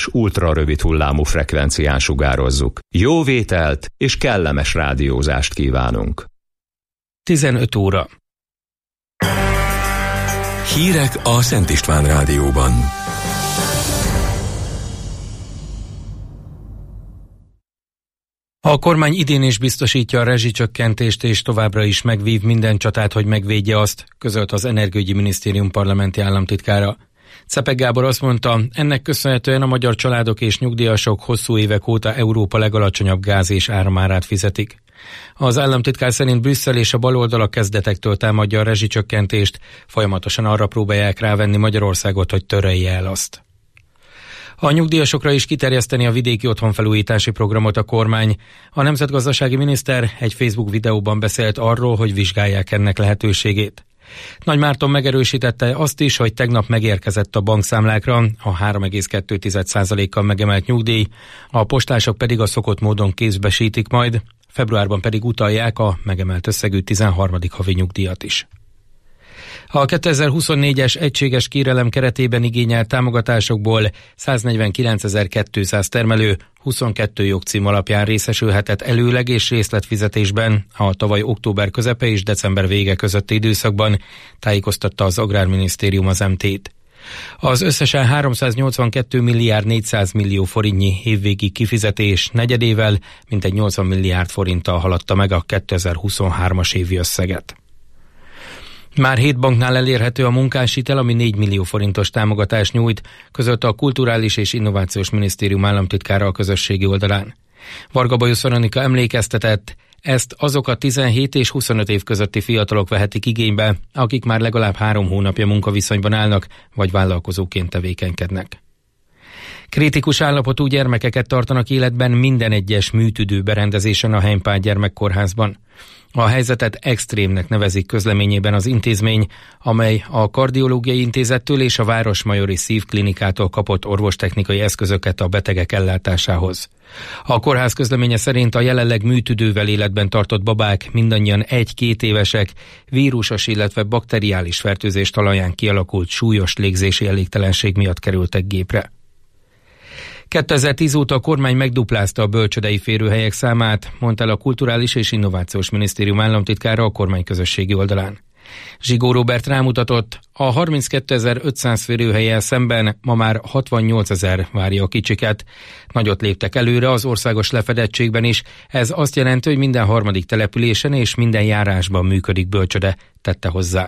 és ultrarövid hullámú frekvencián sugározzuk. Jó vételt és kellemes rádiózást kívánunk. 15 óra. Hírek a Szent István Rádióban. A kormány idén is biztosítja a rezsicsökkentést, és továbbra is megvív minden csatát, hogy megvédje azt, közölt az Energiaügyi Minisztérium parlamenti államtitkára. Czepek Gábor azt mondta, ennek köszönhetően a magyar családok és nyugdíjasok hosszú évek óta Európa legalacsonyabb gáz és áramárát fizetik. Az államtitkár szerint Brüsszel és a baloldal a kezdetektől támadja a rezsicsökkentést, folyamatosan arra próbálják rávenni Magyarországot, hogy törölje el azt. A nyugdíjasokra is kiterjeszteni a vidéki otthonfelújítási programot a kormány. A nemzetgazdasági miniszter egy Facebook videóban beszélt arról, hogy vizsgálják ennek lehetőségét. Nagy Márton megerősítette azt is, hogy tegnap megérkezett a bankszámlákra a 3,2%-kal megemelt nyugdíj, a postások pedig a szokott módon kézbesítik majd, februárban pedig utalják a megemelt összegű 13. havi nyugdíjat is. A 2024-es egységes kérelem keretében igényelt támogatásokból 149.200 termelő 22 jogcím alapján részesülhetett előleg és részletfizetésben a tavaly október közepe és december vége közötti időszakban, tájékoztatta az Agrárminisztérium az MT-t. Az összesen 382 milliárd 400 millió forintnyi évvégi kifizetés negyedével mintegy 80 milliárd forinttal haladta meg a 2023-as évi összeget. Már 7 banknál elérhető a munkáshitel, ami 4 millió forintos támogatást nyújt, közölte a Kulturális és Innovációs Minisztérium államtitkára a közösségi oldalán. Varga Bajusz Veronika emlékeztetett, ezt azok a 17 és 25 év közötti fiatalok vehetik igénybe, akik már legalább 3 hónapja munkaviszonyban állnak, vagy vállalkozóként tevékenykednek. Kritikus állapotú gyermekeket tartanak életben minden egyes műtüdő berendezésen a Heimpál gyermekkórházban. A helyzetet extrémnek nevezik közleményében az intézmény, amely a Kardiológiai Intézettől és a Városmajori Szívklinikától kapott orvostechnikai eszközöket a betegek ellátásához. A kórház közleménye szerint a jelenleg műtüdővel életben tartott babák mindannyian 1-2 évesek, vírusos, illetve bakteriális fertőzés talaján kialakult súlyos légzési elégtelenség miatt kerültek gépre. 2010 óta a kormány megduplázta a bölcsődei férőhelyek számát, mondta el a Kulturális és Innovációs Minisztérium államtitkára a kormány közösségi oldalán. Zsigó Róbert rámutatott, a 32.500 férőhellyel szemben ma már 68.000 várja a kicsiket. Nagyot léptek előre az országos lefedettségben is, ez azt jelenti, hogy minden harmadik településen és minden járásban működik bölcsöde, tette hozzá.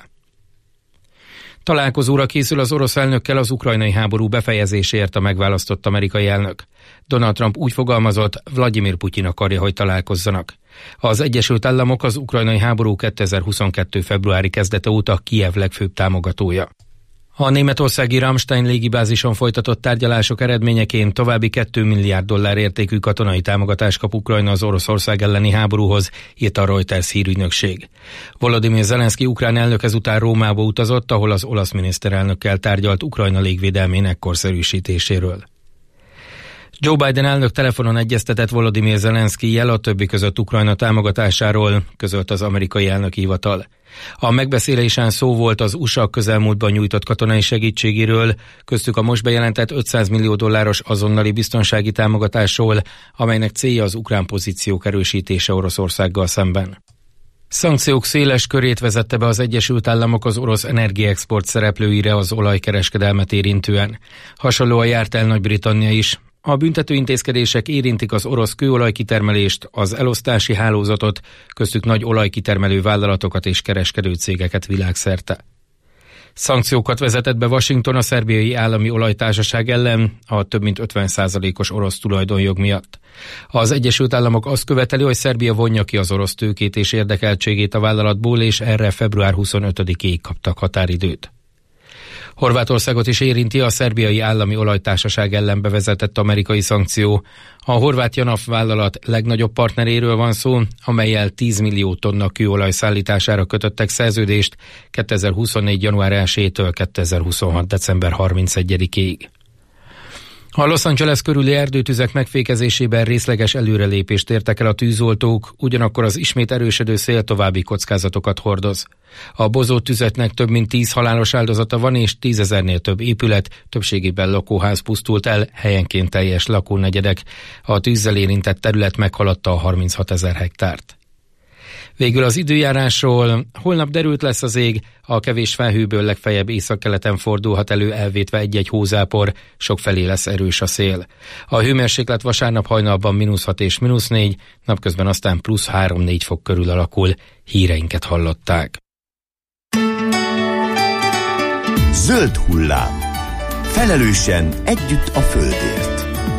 Találkozóra készül az orosz elnökkel az ukrajnai háború befejezéséért a megválasztott amerikai elnök. Donald Trump úgy fogalmazott, Vladimir Putyin akarja, hogy találkozzanak. Az Egyesült Államok az ukrajnai háború 2022. februári kezdete óta Kijev legfőbb támogatója. A németországi Ramstein légibázison folytatott tárgyalások eredményeként további $2 milliárd értékű katonai támogatást kap Ukrajna az Oroszország elleni háborúhoz, írt a Reuters hírügynökség. Volodymyr Zelenszky ukrán elnök ezután Rómába utazott, ahol az olasz miniszterelnökkel tárgyalt Ukrajna légvédelmének korszerűsítéséről. Joe Biden elnök telefonon egyeztetett Volodymyr Zelenszkijjel a többi között Ukrajna támogatásáról, közölt az amerikai elnöki hivatal. A megbeszélésen szó volt az USA közelmúltban nyújtott katonai segítségéről, köztük a most bejelentett $500 millió azonnali biztonsági támogatásról, amelynek célja az ukrán pozíciók erősítése Oroszországgal szemben. Szankciók széles körét vezette be az Egyesült Államok az orosz energiaexport szereplőire az olajkereskedelmet érintően. Hasonlóan járt el Nagy-Britannia is. A büntető intézkedések érintik az orosz kőolajkitermelést, az elosztási hálózatot, köztük nagy olajkitermelő vállalatokat és kereskedő cégeket világszerte. Szankciókat vezetett be Washington a szerbiai állami olajtársaság ellen a több mint 50%-os orosz tulajdonjog miatt. Az Egyesült Államok azt követeli, hogy Szerbia vonja ki az orosz tőkét és érdekeltségét a vállalatból, és erre február 25-ig kaptak határidőt. Horvátországot is érinti a szerbiai állami olajtársaság ellen bevezetett amerikai szankció. A horvát JANAF vállalat legnagyobb partneréről van szó, amellyel 10 millió tonna kőolaj szállítására kötöttek szerződést 2024. január 1-től 2026. december 31-ig. A Los Angeles körüli erdőtüzek megfékezésében részleges előrelépést értek el a tűzoltók, ugyanakkor az ismét erősödő szél további kockázatokat hordoz. A bozott tüzetnek több mint 10 halálos áldozata van, és 10 000-nél több épület, többségében lakóház pusztult el, helyenként teljes lakónegyedek. A tűzzel érintett terület meghaladta a 36 000 hektárt. Végül az időjárásról: holnap derült lesz az ég, a kevés felhőből legfeljebb északkeleten fordulhat elő, elvétve egy-egy hózápor, sokfelé lesz erős a szél. A hőmérséklet vasárnap hajnalban -6 és -4, napközben aztán +3-4 fok körül alakul. Híreinket hallották. Zöld hullám. Felelősen együtt a földért.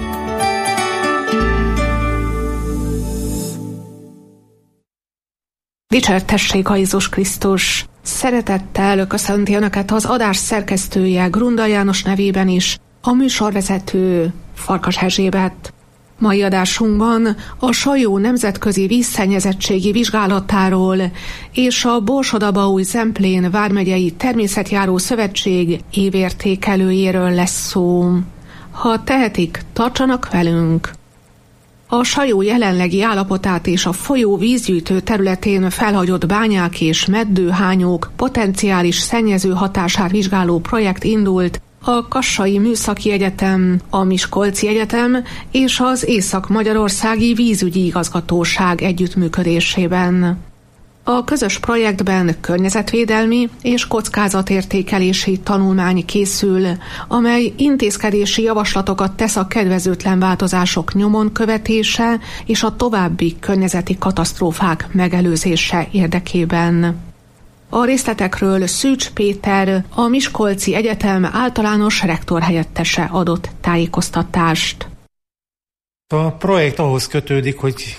Dicsértessék a Jézus Krisztus! Szeretettel köszönti Önöket az adás szerkesztője, Grunda János nevében is, a műsorvezető Farkas Erzsébet. Mai adásunkban a Sajó nemzetközi vízszennyezettségi vizsgálatáról és a Borsod-Abaúj-Zemplén vármegyei természetjáró szövetség évértékelőjéről lesz szó. Ha tehetik, tartsanak velünk! A Sajó jelenlegi állapotát és a folyó vízgyűjtő területén felhagyott bányák és meddőhányók potenciális szennyező hatását vizsgáló projekt indult a Kassai Műszaki Egyetem, a Miskolci Egyetem és az Észak-Magyarországi Vízügyi Igazgatóság együttműködésében. A közös projektben környezetvédelmi és kockázatértékelési tanulmány készül, amely intézkedési javaslatokat tesz a kedvezőtlen változások nyomon követése és a további környezeti katasztrófák megelőzése érdekében. A részletekről Szűcs Péter, a Miskolci Egyetem általános rektorhelyettese adott tájékoztatást. A projekt ahhoz kötődik, hogy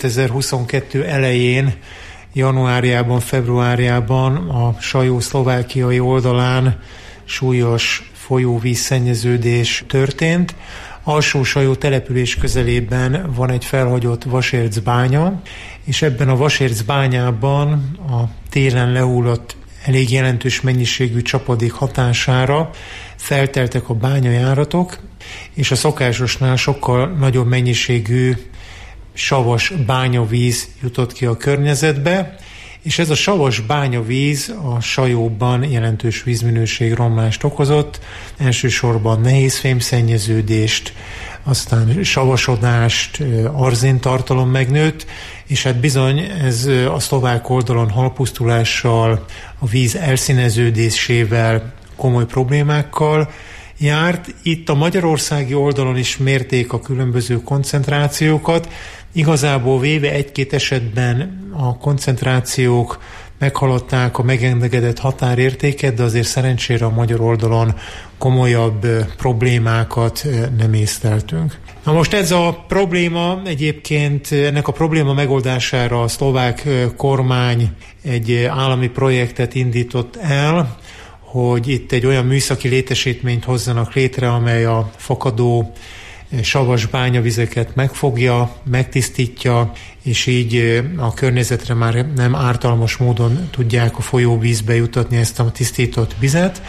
2022 elején, januárjában, februárjában a Sajó szlovákiai oldalán súlyos folyóvízszennyeződés történt. Alsó-Sajó település közelében van egy felhagyott vasércbánya, és ebben a vasércbányában a télen lehullott elég jelentős mennyiségű csapadék hatására felteltek a bányajáratok, és a szokásosnál sokkal nagyobb mennyiségű savas bányavíz jutott ki a környezetbe, és ez a savas bányavíz a Sajóban jelentős vízminőségromlást okozott, elsősorban nehézfémszennyeződést, aztán savasodást, arzintartalom megnőtt, és hát bizony ez a szlovák oldalon halpusztulással, a víz elszíneződésével, komoly problémákkal járt. Itt a magyarországi oldalon is mérték a különböző koncentrációkat. Igazából véve egy-két esetben a koncentrációk meghaladták a megengedett határértéket, de azért szerencsére a magyar oldalon komolyabb problémákat nem észleltünk. Na most ez a probléma egyébként, ennek a probléma megoldására a szlovák kormány egy állami projektet indított el, hogy itt egy olyan műszaki létesítményt hozzanak létre, amely a fakadó savas bányavizeket megfogja, megtisztítja, és így a környezetre már nem ártalmas módon tudják a folyóvízbe jutatni ezt a tisztított vizet.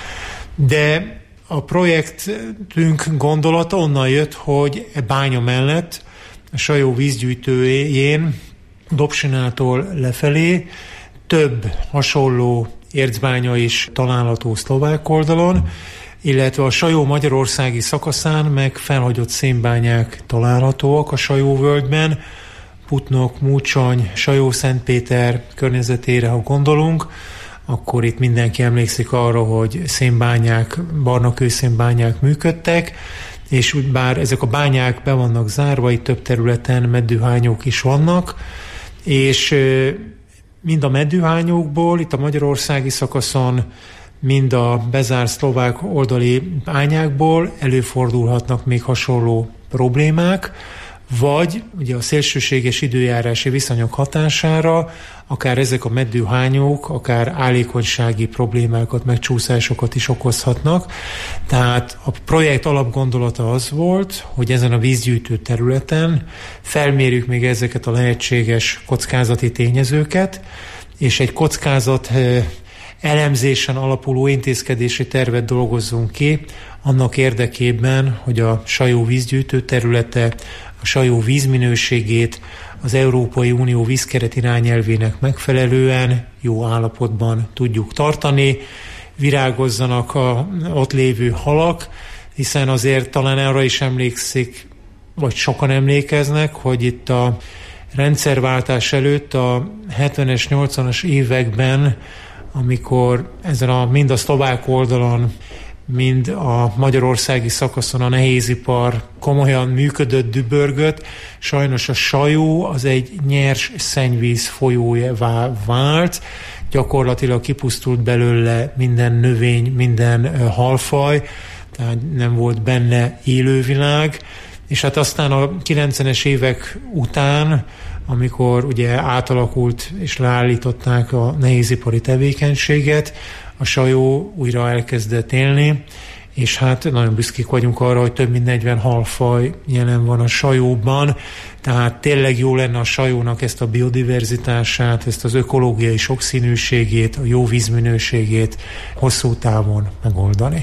De a projektünk gondolata onnan jött, hogy e bánya mellett a Sajó vízgyűjtőjén Dobsinától lefelé több hasonló ércbánya is található szlovák oldalon, illetve a Sajó magyarországi szakaszán meg felhagyott szénbányák találhatóak a Sajóvölgyben, Putnok, Múcsony, Sajó-Szentpéter környezetére, ha gondolunk, akkor itt mindenki emlékszik arra, hogy szénbányák, barnakőszénbányák működtek, és bár ezek a bányák be vannak zárva, itt több területen meddőhányók is vannak, és mind a meddőhányókból, itt a magyarországi szakaszon, mind a bezárt szlovák oldali bányákból előfordulhatnak még hasonló problémák, vagy ugye a szélsőséges időjárási viszonyok hatására akár ezek a meddőhányók, akár állékonysági problémákat, megcsúszásokat is okozhatnak. Tehát a projekt alapgondolata az volt, hogy ezen a vízgyűjtő területen felmérjük még ezeket a lehetséges kockázati tényezőket, és egy kockázat elemzésen alapuló intézkedési tervet dolgozzunk ki, annak érdekében, hogy a Sajó vízgyűjtő területe, a Sajó vízminőségét az Európai Unió vízkeret irányelvének megfelelően jó állapotban tudjuk tartani, virágozzanak ott lévő halak, hiszen azért talán arra is emlékszik, vagy sokan emlékeznek, hogy itt a rendszerváltás előtt a 70-es, 80-as években, amikor ezen mind a szlovák oldalon, mind a magyarországi szakaszon a nehézipar komolyan működött, dübörgött, sajnos a Sajó az egy nyers szennyvíz folyójává vált, gyakorlatilag kipusztult belőle minden növény, minden halfaj, tehát nem volt benne élővilág, és hát aztán a 90-es évek után, amikor ugye átalakult és leállították a nehézipari tevékenységet, a Sajó újra elkezdett élni, és hát nagyon büszkék vagyunk arra, hogy több mint 40 halfaj jelen van a Sajóban, tehát tényleg jó lenne a Sajónak ezt a biodiverzitását, ezt az ökológiai sokszínűségét, a jó vízminőségét hosszú távon megoldani.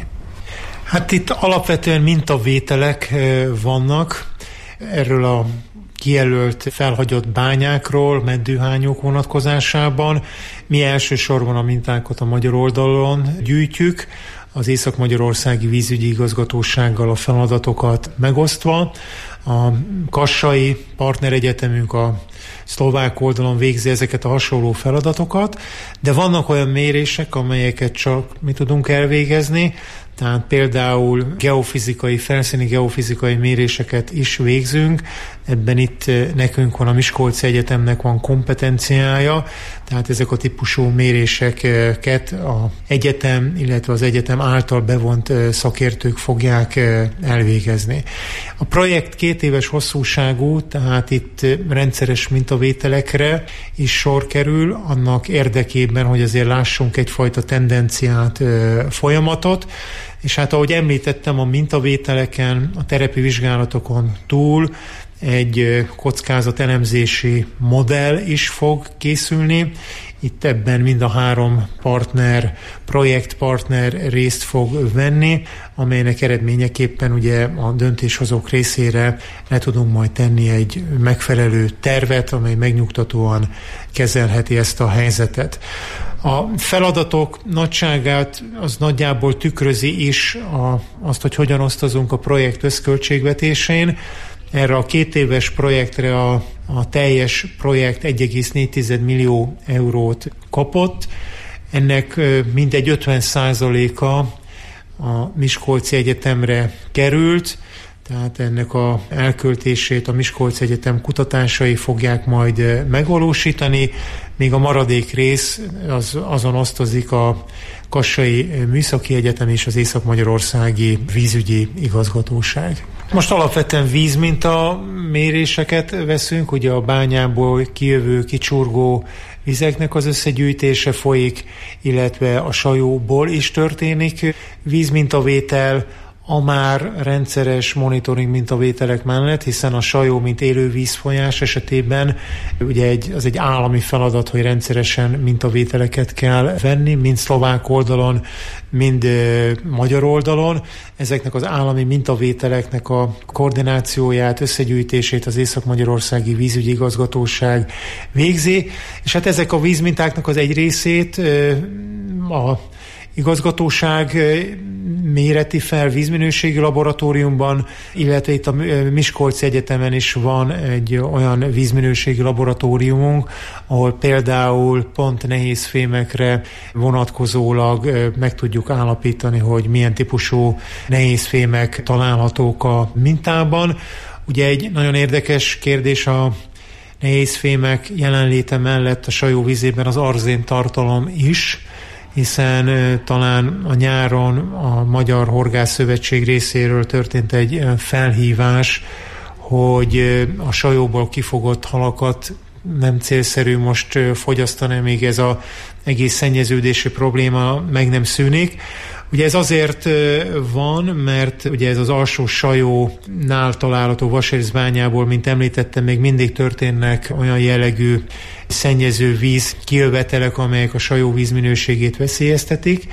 Hát itt alapvetően mintavételek vannak erről a kijelölt felhagyott bányákról, meddőhányok vonatkozásában. Mi elsősorban a mintákat a magyar oldalon gyűjtjük, az Észak-Magyarországi Vízügyi Igazgatósággal a feladatokat megosztva. A kassai partneregyetemünk a szlovák oldalon végzi ezeket a hasonló feladatokat, de vannak olyan mérések, amelyeket csak mi tudunk elvégezni, tehát például felszíni geofizikai méréseket is végzünk, ebben itt nekünk van, a Miskolci Egyetemnek van kompetenciája, tehát ezek a típusú méréseket az egyetem, illetve az egyetem által bevont szakértők fogják elvégezni. A projekt 2 éves hosszúságú, tehát itt rendszeres mintavételekre is sor kerül, annak érdekében, hogy azért lássunk egyfajta tendenciát, folyamatot, és hát ahogy említettem, a mintavételeken, a terepi vizsgálatokon túl egy kockázatelemzési modell is fog készülni. Itt ebben mind a 3 projektpartner részt fog venni, amelynek eredményeképpen ugye a döntéshozók részére le tudunk majd tenni egy megfelelő tervet, amely megnyugtatóan kezelheti ezt a helyzetet. A feladatok nagyságát az nagyjából tükrözi is azt, hogy hogyan osztozunk a projekt összköltségvetésén. Erre a 2 éves projektre a teljes projekt 1,4 millió eurót kapott. Ennek mintegy 50%-a a Miskolci Egyetemre került, tehát ennek a elköltését a Miskolci Egyetem kutatásai fogják majd megvalósítani, még a maradék rész azon osztozik a Kassai Műszaki Egyetem és az Észak-Magyarországi Vízügyi Igazgatóság. Most alapvetően vízminta méréseket veszünk, ugye a bányából kijövő, kicsurgó vizeknek az összegyűjtése folyik, illetve a Sajóból is történik vízmintavétel, a már rendszeres monitoring mintavételek mellett, hiszen a Sajó, mint élő vízfolyás esetében ugye az egy állami feladat, hogy rendszeresen mintavételeket kell venni, mind szlovák oldalon, mind magyar oldalon. Ezeknek az állami mintavételeknek a koordinációját, összegyűjtését az Észak-Magyarországi Vízügyi Igazgatóság végzi, és hát ezek a vízmintáknak az egy részét a igazgatóság méreti fel vízminőségi laboratóriumban, illetve itt a Miskolci Egyetemen is van egy olyan vízminőségi laboratóriumunk, ahol például pont nehézfémekre vonatkozólag meg tudjuk állapítani, hogy milyen típusú nehézfémek találhatók a mintában. Ugye egy nagyon érdekes kérdés a nehézfémek jelenléte mellett a Sajó vízében az arzén tartalom is, hiszen talán a nyáron a Magyar Horgászszövetség részéről történt egy felhívás, hogy a Sajóból kifogott halakat nem célszerű most fogyasztani, még ez az egész szennyeződési probléma meg nem szűnik. Ugye ez azért van, mert ugye ez az Alsó-Sajónál található vasércbányából, mint említettem, még mindig történnek olyan jellegű szennyező víz kijövetelek, amelyek a Sajó vízminőségét veszélyeztetik,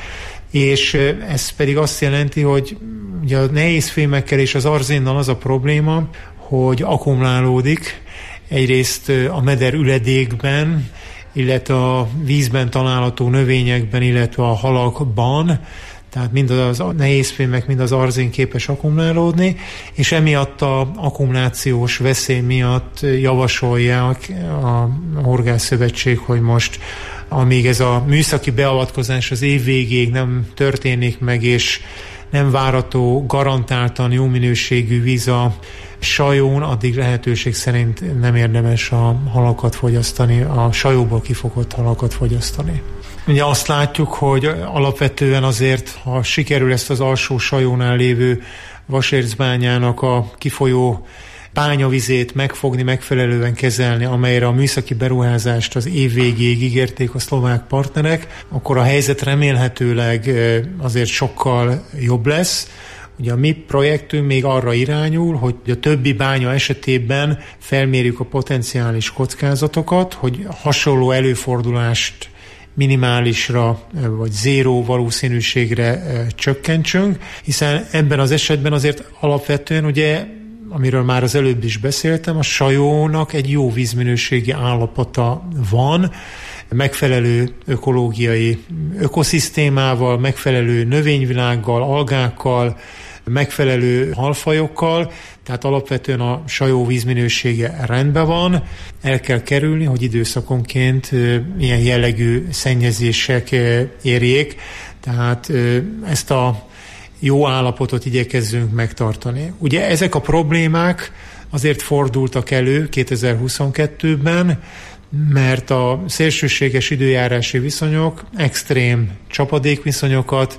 és ez pedig azt jelenti, hogy ugye a nehézfémekkel és az arzénnal az a probléma, hogy akkumulálódik egyrészt a meder üledékben, illetve a vízben található növényekben, illetve a halakban, tehát mind az nehézfémek, mind az arzén képes akkumulálódni, és emiatt az akkumulációs veszély miatt javasolják a Horgászszövetség, hogy most, amíg ez a műszaki beavatkozás az év végéig nem történik meg, és nem várható garantáltan jó minőségű víz a Sajón, addig lehetőség szerint nem érdemes a halakat fogyasztani, a Sajóból kifogott halakat fogyasztani. Ugye azt látjuk, hogy alapvetően azért, ha sikerül ezt az Alsó-Sajónál lévő vasércbányának a kifolyó bányavizét megfogni, megfelelően kezelni, amelyre a műszaki beruházást az év végéig ígérték a szlovák partnerek, akkor a helyzet remélhetőleg azért sokkal jobb lesz. Ugye a mi projektünk még arra irányul, hogy a többi bánya esetében felmérjük a potenciális kockázatokat, hogy hasonló előfordulást minimálisra vagy zéró valószínűségre csökkentsünk, hiszen ebben az esetben azért alapvetően ugye, amiről már az előbb is beszéltem, a Sajónak egy jó vízminőségi állapota van, megfelelő ökológiai ökoszisztémával, megfelelő növényvilággal, algákkal, megfelelő halfajokkal, tehát alapvetően a Sajó vízminősége rendben van. El kell kerülni, hogy időszakonként ilyen jellegű szennyezések érjék, tehát ezt a jó állapotot igyekezzünk megtartani. Ugye ezek a problémák azért fordultak elő 2022-ben, mert a szélsőséges időjárási viszonyok extrém csapadékviszonyokat,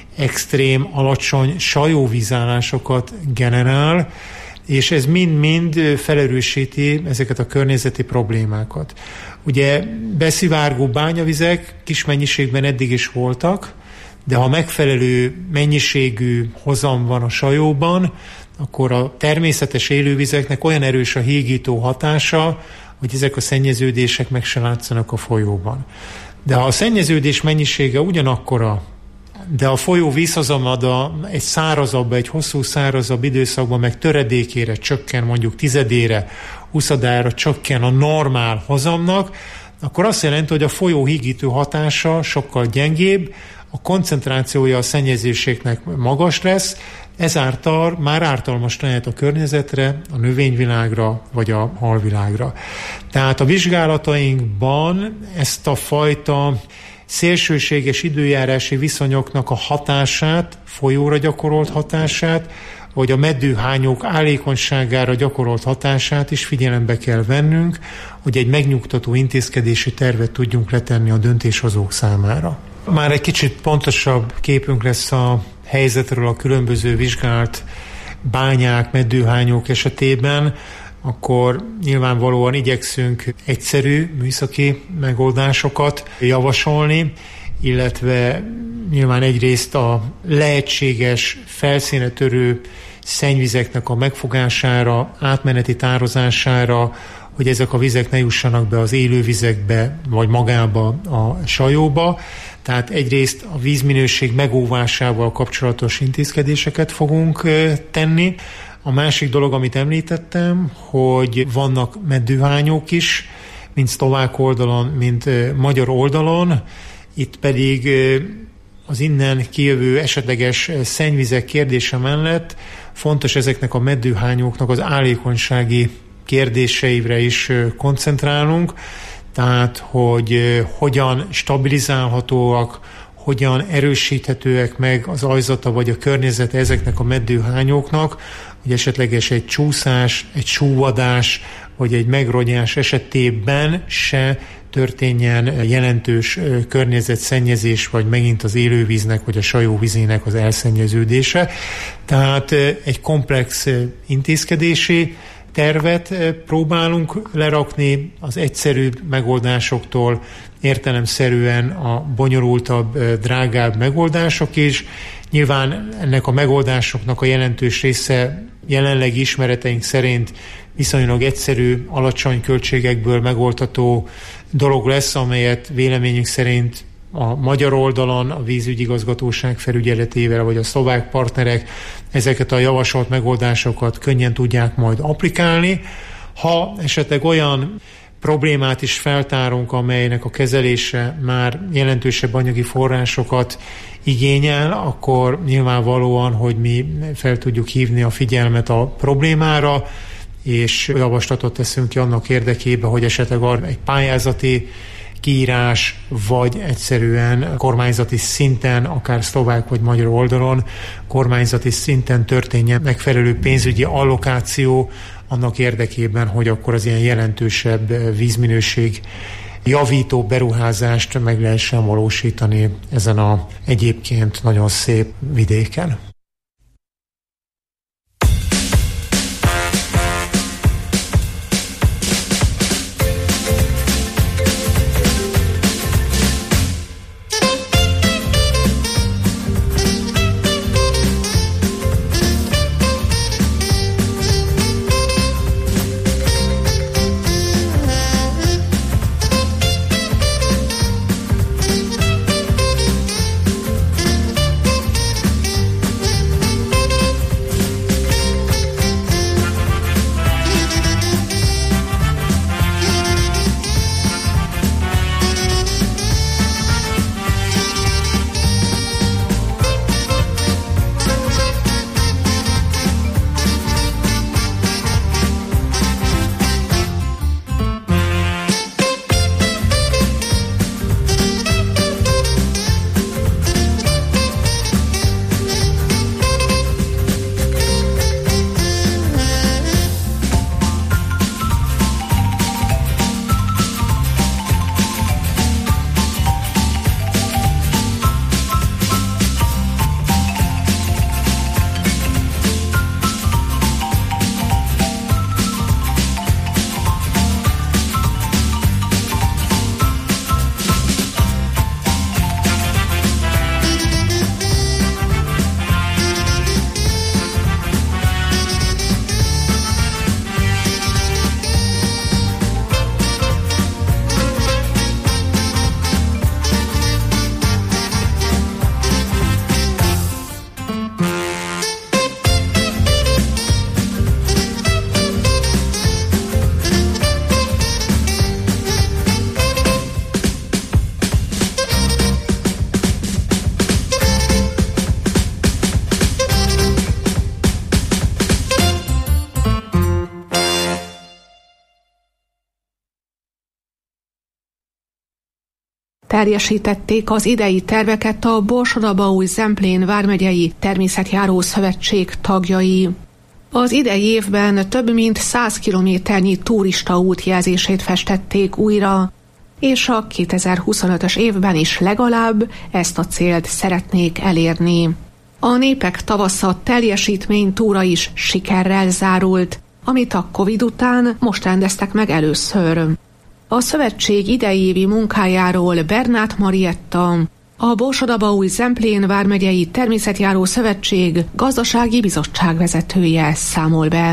extrém alacsony sajóvízállásokat generál, és ez mind-mind felerősíti ezeket a környezeti problémákat. Ugye beszivárgó bányavizek kis mennyiségben eddig is voltak, de ha megfelelő mennyiségű hozam van a Sajóban, akkor a természetes élővizeknek olyan erős a hígító hatása, hogy ezek a szennyeződések meg se látszanak a folyóban. De ha a szennyeződés mennyisége ugyanakkora, de a folyó vízhozamada egy szárazabb, egy hosszú szárazabb időszakban meg töredékére csökken, mondjuk tizedére, huszadára csökken a normál hozamnak, akkor azt jelenti, hogy a folyó hígítő hatása sokkal gyengébb, a koncentrációja a szennyezéseknek magas lesz, ezáltal már ártalmas lehet a környezetre, a növényvilágra vagy a halvilágra. Tehát a vizsgálatainkban ezt a fajta szélsőséges időjárási viszonyoknak a hatását, folyóra gyakorolt hatását, vagy a meddőhányók állékonyságára gyakorolt hatását is figyelembe kell vennünk, hogy egy megnyugtató intézkedési tervet tudjunk letenni a döntéshozók számára. Már egy kicsit pontosabb képünk lesz a helyzetről a különböző vizsgált bányák, meddőhányók esetében, akkor nyilvánvalóan igyekszünk egyszerű műszaki megoldásokat javasolni, illetve nyilván egyrészt a lehetséges felszíne törő szennyvizeknek a megfogására, átmeneti tározására, hogy ezek a vizek ne jussanak be az élővizekbe, vagy magába a Sajóba. Tehát egyrészt a vízminőség megóvásával kapcsolatos intézkedéseket fogunk tenni. A másik dolog, amit említettem, hogy vannak meddőhányók is, mind szlovák oldalon, mind magyar oldalon. Itt pedig az innen kijövő esetleges szennyvizek kérdése mellett fontos ezeknek a meddőhányóknak az állékonysági kérdéseivre is koncentrálunk, tehát hogy hogyan stabilizálhatóak, hogyan erősíthetőek meg az ajzata vagy a környezete ezeknek a meddőhányóknak, hogy esetleges egy csúszás, egy súvadás vagy egy megrogyás esetében se történjen jelentős környezetszennyezés, vagy megint az élővíznek, vagy a Sajó vizének az elszennyeződése. Tehát egy komplex intézkedési tervet próbálunk lerakni az egyszerűbb megoldásoktól, értelemszerűen a bonyolultabb, drágább megoldások is. Nyilván ennek a megoldásoknak a jelentős része jelenleg ismereteink szerint viszonylag egyszerű, alacsony költségekből megoldható dolog lesz, amelyet véleményünk szerint a magyar oldalon, a vízügyigazgatóság felügyeletével, vagy a szlovák partnerek ezeket a javasolt megoldásokat könnyen tudják majd applikálni. Ha esetleg olyan problémát is feltárunk, amelynek a kezelése már jelentősebb anyagi forrásokat igényel, akkor nyilvánvalóan, hogy mi fel tudjuk hívni a figyelmet a problémára, és javaslatot teszünk ki annak érdekében, hogy esetleg egy pályázati kiírás, vagy egyszerűen kormányzati szinten, akár szlovák vagy magyar oldalon, kormányzati szinten történjen megfelelő pénzügyi allokáció annak érdekében, hogy akkor az ilyen jelentősebb vízminőség javító beruházást meg lehessen valósítani ezen a egyébként nagyon szép vidéken. Teljesítették az idei terveket a Borsod-Abaúj-Zemplén vármegyei természetjáró szövetség tagjai. Az idei évben több mint 100 kilométernyi turista útjelzését festették újra, és a 2025-ös évben is legalább ezt a célt szeretnék elérni. A Népek Tavasza teljesítménytúra is sikerrel zárult, amit a Covid után most rendeztek meg először. A szövetség idei évi munkájáról Bernát Marietta, a Borsod-Abaúj-Zemplén vármegyei természetjáró szövetség gazdasági bizottság vezetője számol be.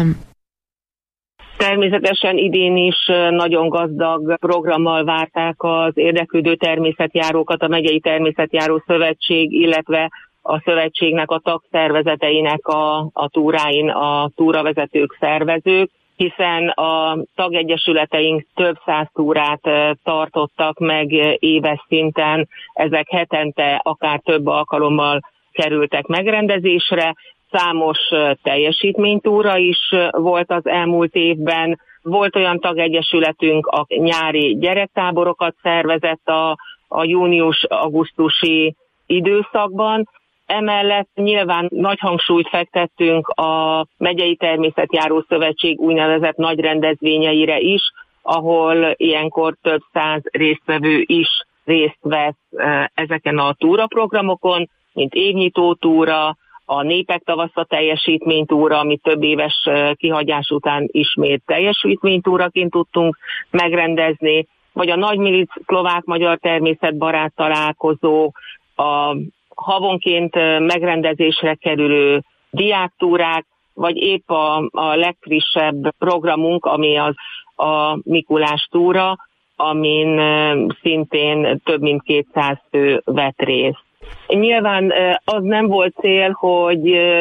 Természetesen idén is nagyon gazdag programmal várták az érdeklődő természetjárókat a megyei természetjáró szövetség, illetve a szövetségnek a tagszervezeteinek a túráin a túravezetők, szervezők, hiszen a tagegyesületeink több száz túrát tartottak meg éves szinten, ezek hetente akár több alkalommal kerültek megrendezésre, számos teljesítménytúra is volt az elmúlt évben, volt olyan tagegyesületünk, a nyári gyerektáborokat szervezett a június-augusztusi időszakban. Emellett nyilván nagy hangsúlyt fektettünk a megyei természetjáró szövetség úgynevezett nagy rendezvényeire is, ahol ilyenkor több száz résztvevő is részt vesz ezeken a túraprogramokon, mint évnyitó túra, a Népek tavasza teljesítménytúra, amit több éves kihagyás után ismét teljesítménytúraként tudtunk megrendezni, vagy a Nagymilic szlovák-magyar természetbarát találkozó, a havonként megrendezésre kerülő diáktúrák, vagy épp a legfrissebb programunk, ami az a Mikulás túra, amin szintén több mint 200 fő vett részt. Nyilván az nem volt cél, hogy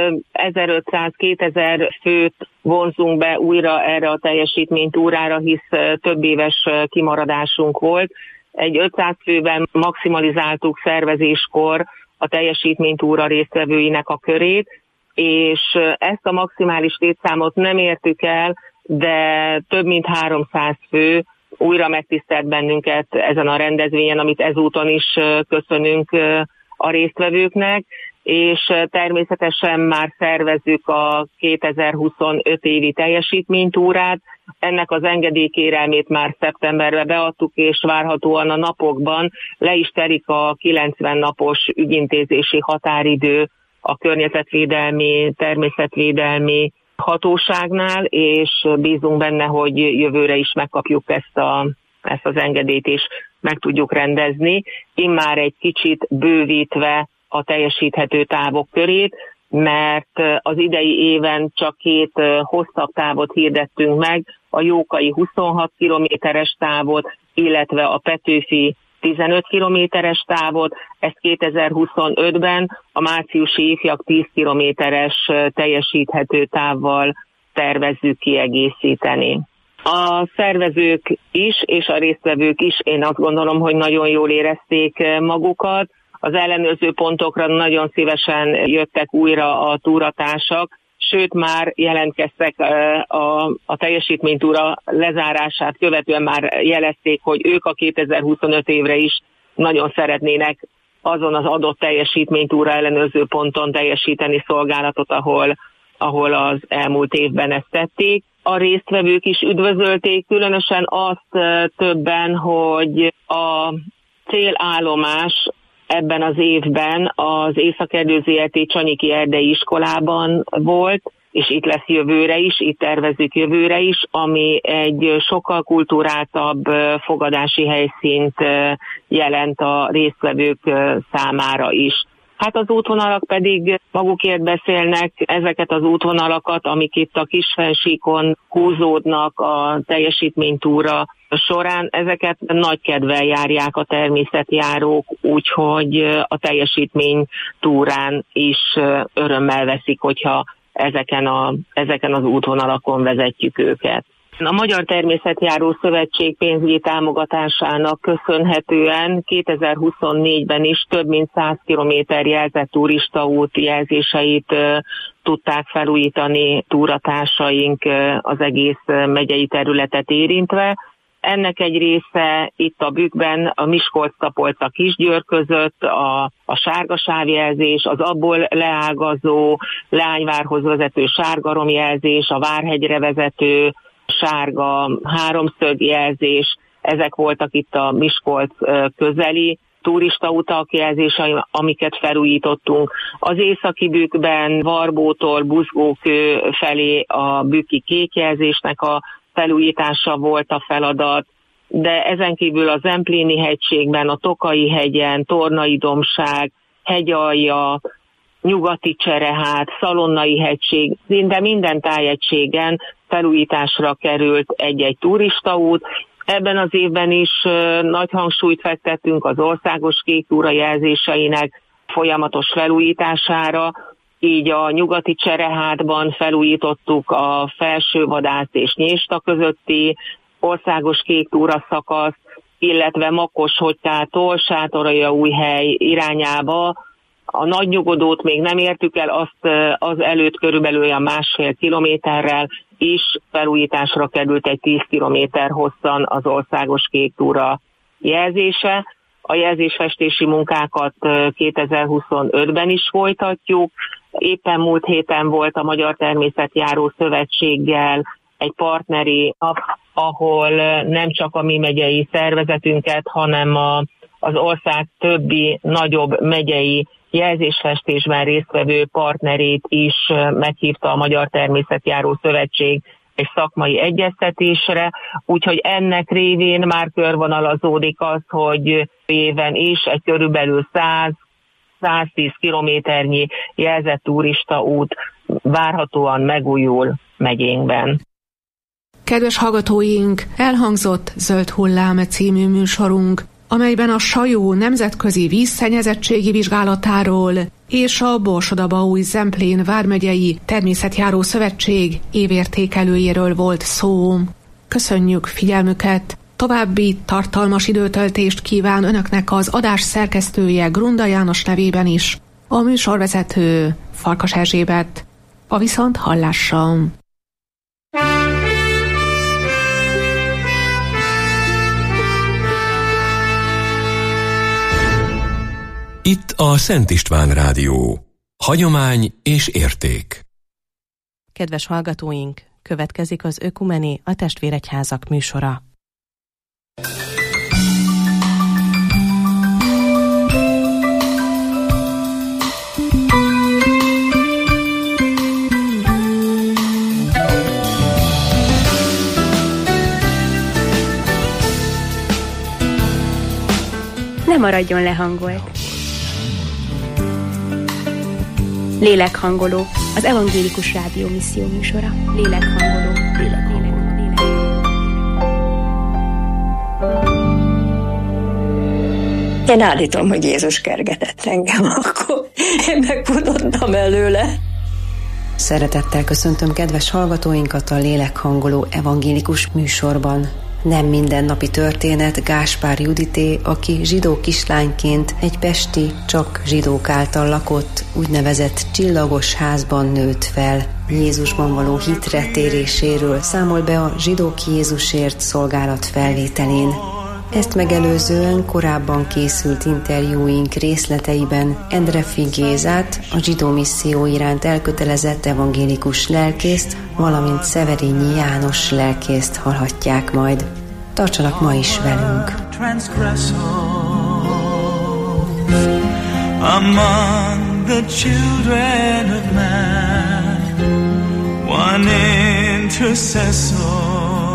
1500-2000 főt vonzunk be újra erre a teljesítménytúrára, hisz több éves kimaradásunk volt. Egy 500 főben maximalizáltuk szervezéskor a teljesítménytúra résztvevőinek a körét, és ezt a maximális létszámot nem értük el, de több mint 300 fő újra megtisztelt bennünket ezen a rendezvényen, amit ezúton is köszönünk a résztvevőknek, és természetesen már szervezzük a 2025 évi teljesítménytúrát. Ennek az engedélykérelmét már szeptemberben beadtuk, és várhatóan a napokban le is telik a 90 napos ügyintézési határidő a környezetvédelmi, természetvédelmi hatóságnál, és bízunk benne, hogy jövőre is megkapjuk ezt az engedélyt, és meg tudjuk rendezni, immár egy kicsit bővítve a teljesíthető távok körét, mert az idei éven csak 2 hosszabb távot hirdettünk meg, a Jókai 26 kilométeres távot, illetve a Petőfi 15 kilométeres távot, ezt 2025-ben a márciusi ifjak 10 kilométeres teljesíthető távval tervezzük kiegészíteni. A szervezők is, és a résztvevők is, én azt gondolom, hogy nagyon jól érezték magukat. Az ellenőrző pontokra nagyon szívesen jöttek újra a túratársak, sőt már jelentkeztek a teljesítménytúra lezárását követően, már jelezték, hogy ők a 2025 évre is nagyon szeretnének azon az adott teljesítménytúra ellenőrző ponton teljesíteni szolgálatot, ahol az elmúlt évben ezt tették. A résztvevők is üdvözölték, különösen azt többen, hogy a célállomás ebben az évben az Észak-Erdő Zrt. Csanyiki Erdei Iskolában volt, és itt lesz jövőre is, itt tervezzük jövőre is, ami egy sokkal kulturáltabb fogadási helyszínt jelent a résztvevők számára is. Hát az útvonalak pedig magukért beszélnek, ezeket az útvonalakat, amik itt a Kisfensíkon húzódnak a teljesítménytúra során, ezeket nagy kedvel járják a természetjárók, úgyhogy a teljesítménytúrán is örömmel veszik, hogyha ezeken az útvonalakon vezetjük őket. A Magyar Természetjáró Szövetség pénzügyi támogatásának köszönhetően 2024-ben is több mint 100 kilométer jelzett turistaút jelzéseit tudták felújítani túratársaink az egész megyei területet érintve. Ennek egy része itt a Bükkben, a Miskolc-Tapolca-Kisgyőr között, a sárga sávjelzés, az abból leágazó Leányvárhoz vezető sárgaromjelzés, a Várhegyre vezető sárga háromszögjelzés, ezek voltak itt a Miskolc közeli turistautak jelzései, amiket felújítottunk. Az északi Bükkben Varbótól Buzgókő felé a bükki kékjelzésnek a felújítása volt a feladat, de ezen kívül a Zempléni hegységben, a Tokai hegyen, Tornai dombság, Hegyalja, Nyugati Cserehát, Szalonnai hegység, szinte minden tájegységen felújításra került egy-egy turistaút. Ebben az évben is nagy hangsúlyt fektettünk az országos kék túra jelzéseinek folyamatos felújítására, így a Nyugati Cserehátban felújítottuk a Felsővadász és Nyésta közötti országos kék túra szakaszt, illetve Makoshogytától Sátoraljaújhely irányába. A Nagy Nyugodót még nem értük el, azt az előtt körülbelül olyan 1,5 kilométerrel is felújításra került egy 10 kilométer hosszan az országos kék túra jelzése. A jelzésfestési munkákat 2025-ben is folytatjuk. Éppen múlt héten volt a Magyar Természetjáró Szövetséggel egy partneri nap, ahol nem csak a mi megyei szervezetünket, hanem az ország többi nagyobb megyei jelzésfestésben résztvevő partnerét is meghívta a Magyar Természetjáró Szövetség egy szakmai egyeztetésre, úgyhogy ennek révén már körvonalazódik az, hogy éven is egy körülbelül 100-110 kilométernyi jelzett turistaút várhatóan megújul megyénkben. Kedves hallgatóink, elhangzott Zöld Hullám című műsorunk, amelyben a Sajó nemzetközi vízszennyezettségi vizsgálatáról és a Borsod-Abaúj-Zemplén vármegyei Természetjáró Szövetség évértékelőjéről volt szó. Köszönjük figyelmüket! További tartalmas időtöltést kíván Önöknek az adás szerkesztője Grunda János nevében is, a műsorvezető Farkas Erzsébet. A viszonthallásra! Itt a Szent István Rádió. Hagyomány és érték. Kedves hallgatóink, következik az Ökumené, a Testvéregyházak műsora. Ne maradjon lehangolt. Lélekhangoló, az Evangélikus Rádió misszió műsora. Lélekhangoló. Én állítom, hogy Jézus kergetett engem, akkor én megfutottam előle. Szeretettel köszöntöm kedves hallgatóinkat a Lélekhangoló evangélikus műsorban. Nem mindennapi történet Gáspár Judité, aki zsidó kislányként egy pesti, csak zsidók által lakott, úgynevezett csillagos házban nőtt fel. Jézusban való hitre téréséről számol be a Zsidók Jézusért szolgálat felvételén. Ezt megelőzően korábban készült interjúink részleteiben Endreffy Gézát, a zsidó misszió iránt elkötelezett evangélikus lelkészt, valamint Szeverényi János lelkészt hallhatják majd. Tartsanak ma is velünk! Among the children of man, one intercessor,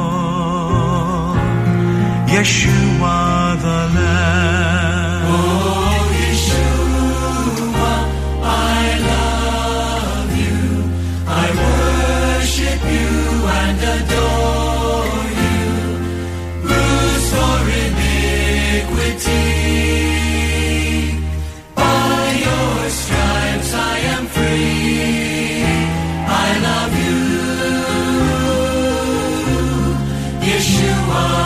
Yeshua the Lamb. Oh, Yeshua, I love you. I worship you and adore you. Bruised for iniquity. By your stripes I am free. I love you, Yeshua.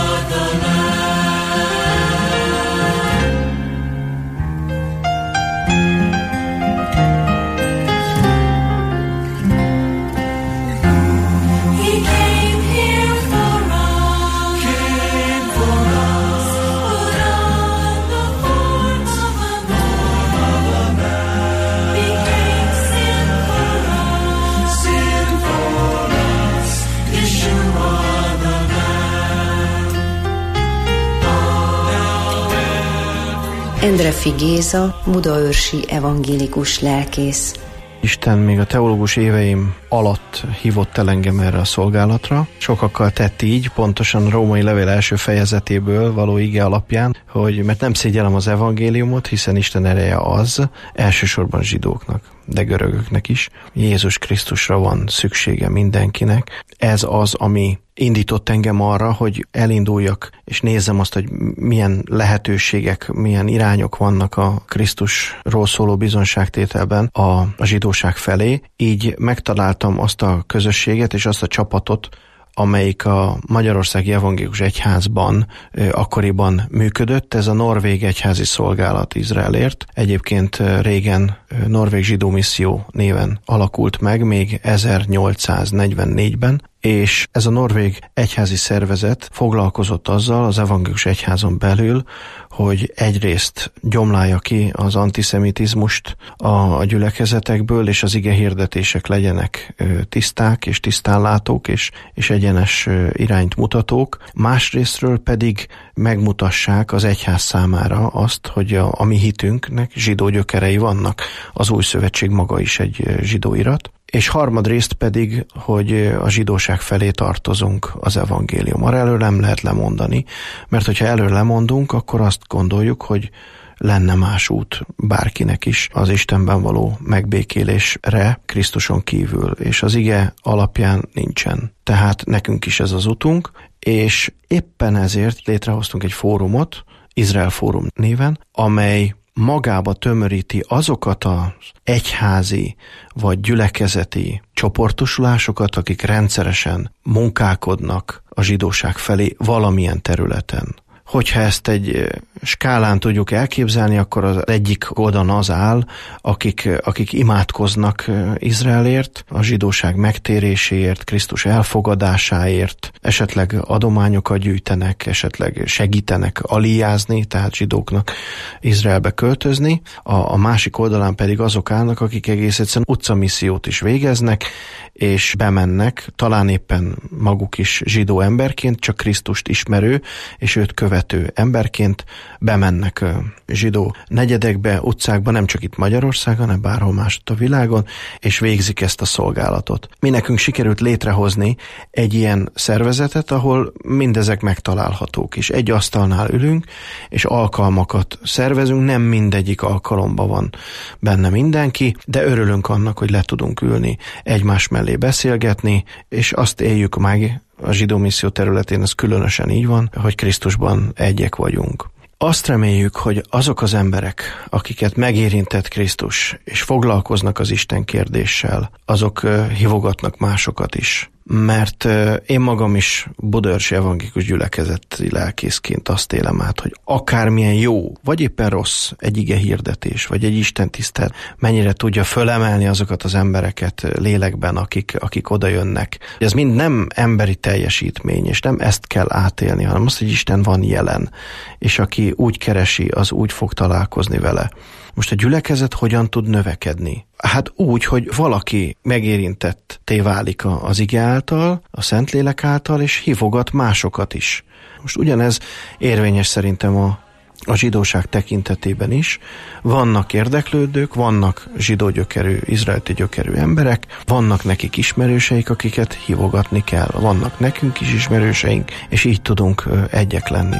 Endreffy Géza, budaörsi evangélikus lelkész. Isten még a teológus éveim alatt hívott el engem erre a szolgálatra. Sokakkal tett így, pontosan a Római Levél első fejezetéből való ige alapján, hogy mert nem szégyellem az evangéliumot, hiszen Isten ereje az, elsősorban zsidóknak, de görögöknek is. Jézus Krisztusra van szüksége mindenkinek. Ez az, ami indított engem arra, hogy elinduljak, és nézzem azt, hogy milyen lehetőségek, milyen irányok vannak a Krisztusról szóló bizonságtételben a zsidóság felé. Így megtaláltam azt a közösséget és azt a csapatot, amelyik a Magyarországi Evangélikus Egyházban akkoriban működött. Ez a Norvég Egyházi Szolgálat Izraelért. Egyébként régen Norvég Zsidó Misszió néven alakult meg, még 1844-ben, és ez a norvég egyházi szervezet foglalkozott azzal az evangélikus egyházon belül, hogy egyrészt gyomlálja ki az antiszemitizmust a gyülekezetekből, és az igehirdetések legyenek tiszták és tisztánlátók és egyenes irányt mutatók. Másrésztről pedig megmutassák az egyház számára azt, hogy a mi hitünknek zsidó gyökerei vannak. Az Új Szövetség maga is egy zsidó irat. És harmadrészt pedig, hogy a zsidóság felé tartozunk az evangéliummal. Erről nem lehet lemondani, mert hogyha erről lemondunk, akkor azt gondoljuk, hogy lenne más út bárkinek is az Istenben való megbékélésre Krisztuson kívül, és az ige alapján nincsen. Tehát nekünk is ez az utunk, és éppen ezért létrehoztunk egy fórumot, Izrael Fórum néven, amely magába tömöríti azokat az egyházi vagy gyülekezeti csoportosulásokat, akik rendszeresen munkálkodnak a zsidóság felé valamilyen területen. Hogyha ezt egy skálán tudjuk elképzelni, akkor az egyik oldalon az áll, akik imádkoznak Izraelért, a zsidóság megtéréséért, Krisztus elfogadásáért, esetleg adományokat gyűjtenek, esetleg segítenek aliázni, tehát zsidóknak Izraelbe költözni. A másik oldalán pedig azok állnak, akik egész egyszerűen utcamissziót is végeznek, és bemennek, talán éppen maguk is zsidó emberként, csak Krisztust ismerő, és őt követő emberként bemennek zsidó negyedekbe, utcákba, nem csak itt Magyarországon, hanem bárhol másutt a világon, és végzik ezt a szolgálatot. Mi nekünk sikerült létrehozni egy ilyen szervezetet, ahol mindezek megtalálhatók, és egy asztalnál ülünk, és alkalmakat szervezünk, nem mindegyik alkalomban van benne mindenki, de örülünk annak, hogy le tudunk ülni egymás mellé beszélgetni, és azt éljük meg, a zsidó misszió területén ez különösen így van, hogy Krisztusban egyek vagyunk. Azt reméljük, hogy azok az emberek, akiket megérintett Krisztus, és foglalkoznak az Isten kérdéssel, azok hívogatnak másokat is. Mert én magam is budaörsi evangélikus gyülekezeti lelkészként azt élem át, hogy akármilyen jó, vagy éppen rossz egy ige hirdetés, vagy egy istentisztelet, mennyire tudja fölemelni azokat az embereket lélekben, akik oda jönnek. Ez mind nem emberi teljesítmény, és nem ezt kell átélni, hanem azt, hogy Isten van jelen, és aki úgy keresi, az úgy fog találkozni vele. Most a gyülekezet hogyan tud növekedni? Hát úgy, hogy valaki megérintetté válik az ige által, a Szentlélek által, és hívogat másokat is. Most ugyanez érvényes szerintem a zsidóság tekintetében is. Vannak érdeklődők, vannak zsidó gyökerű, izraeliti gyökerű emberek, vannak nekik ismerőseik, akiket hívogatni kell. Vannak nekünk is ismerőseink, és így tudunk egyek lenni.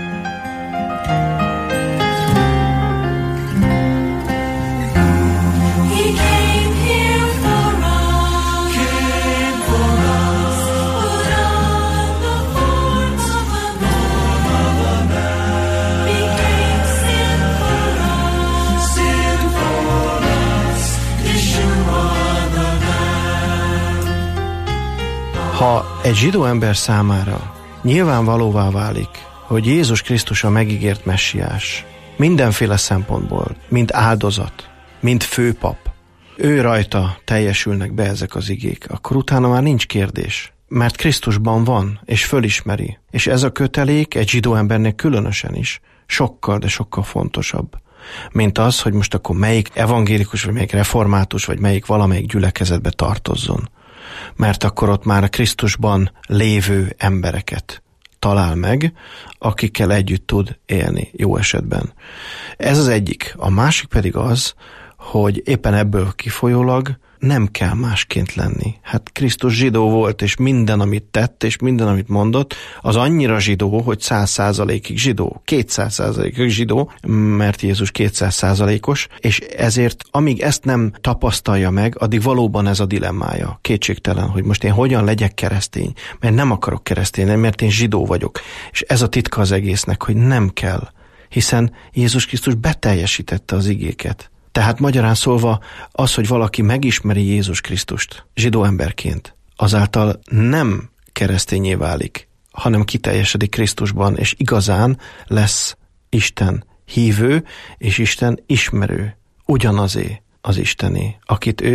Ha egy zsidó ember számára nyilvánvalóvá válik, hogy Jézus Krisztus a megígért messiás, mindenféle szempontból, mint áldozat, mint főpap, ő rajta teljesülnek be ezek az igék, akkor utána már nincs kérdés, mert Krisztusban van, és fölismeri. És ez a kötelék egy zsidó embernek különösen is sokkal, de sokkal fontosabb, mint az, hogy most akkor melyik evangélikus, vagy melyik református, vagy melyik valamelyik gyülekezetbe tartozzon. Mert akkor ott már a Krisztusban lévő embereket talál meg, akikkel együtt tud élni jó esetben. Ez az egyik. A másik pedig az, hogy éppen ebből kifolyólag nem kell másként lenni. Hát Krisztus zsidó volt, és minden, amit tett, és minden, amit mondott, az annyira zsidó, hogy 100%-ig zsidó, 200%-ig zsidó, mert Jézus 200%-os, és ezért, amíg ezt nem tapasztalja meg, addig valóban ez a dilemmája. Kétségtelen, hogy most én hogyan legyek keresztény, mert nem akarok keresztény, mert én zsidó vagyok. És ez a titka az egésznek, hogy nem kell, hiszen Jézus Krisztus beteljesítette az igéket. Tehát magyarán szólva az, hogy valaki megismeri Jézus Krisztust zsidó emberként, azáltal nem keresztényé válik, hanem kiteljesedik Krisztusban, és igazán lesz Isten hívő és Isten ismerő. Ugyanazé az Istené, akit ő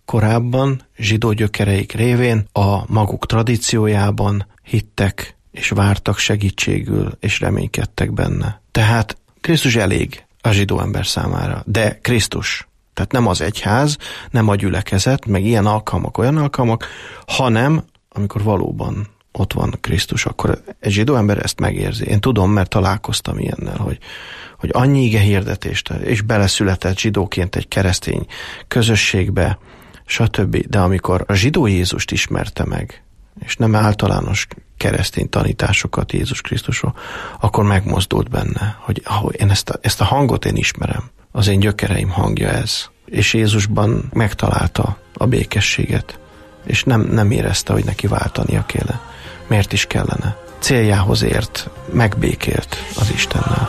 korábban zsidó gyökereik révén a maguk tradíciójában hittek és vártak segítségül, és reménykedtek benne. Tehát Krisztus elég a zsidó ember számára, de Krisztus, tehát nem az egyház, nem a gyülekezet, meg ilyen alkalmak, olyan alkalmak, hanem amikor valóban ott van Krisztus, akkor egy zsidó ember ezt megérzi. Én tudom, mert találkoztam ilyennel, hogy annyi ige hirdetést, és beleszületett zsidóként egy keresztény közösségbe, stb. De amikor a zsidó Jézust ismerte meg, és nem általános keresztény tanításokat Jézus Krisztusról, akkor megmozdult benne, hogy én ezt a hangot én ismerem. Az én gyökereim hangja ez. És Jézusban megtalálta a békességet, és nem érezte, hogy neki váltania kéne. Miért is kellene? Céljához ért, megbékélt az Istennel.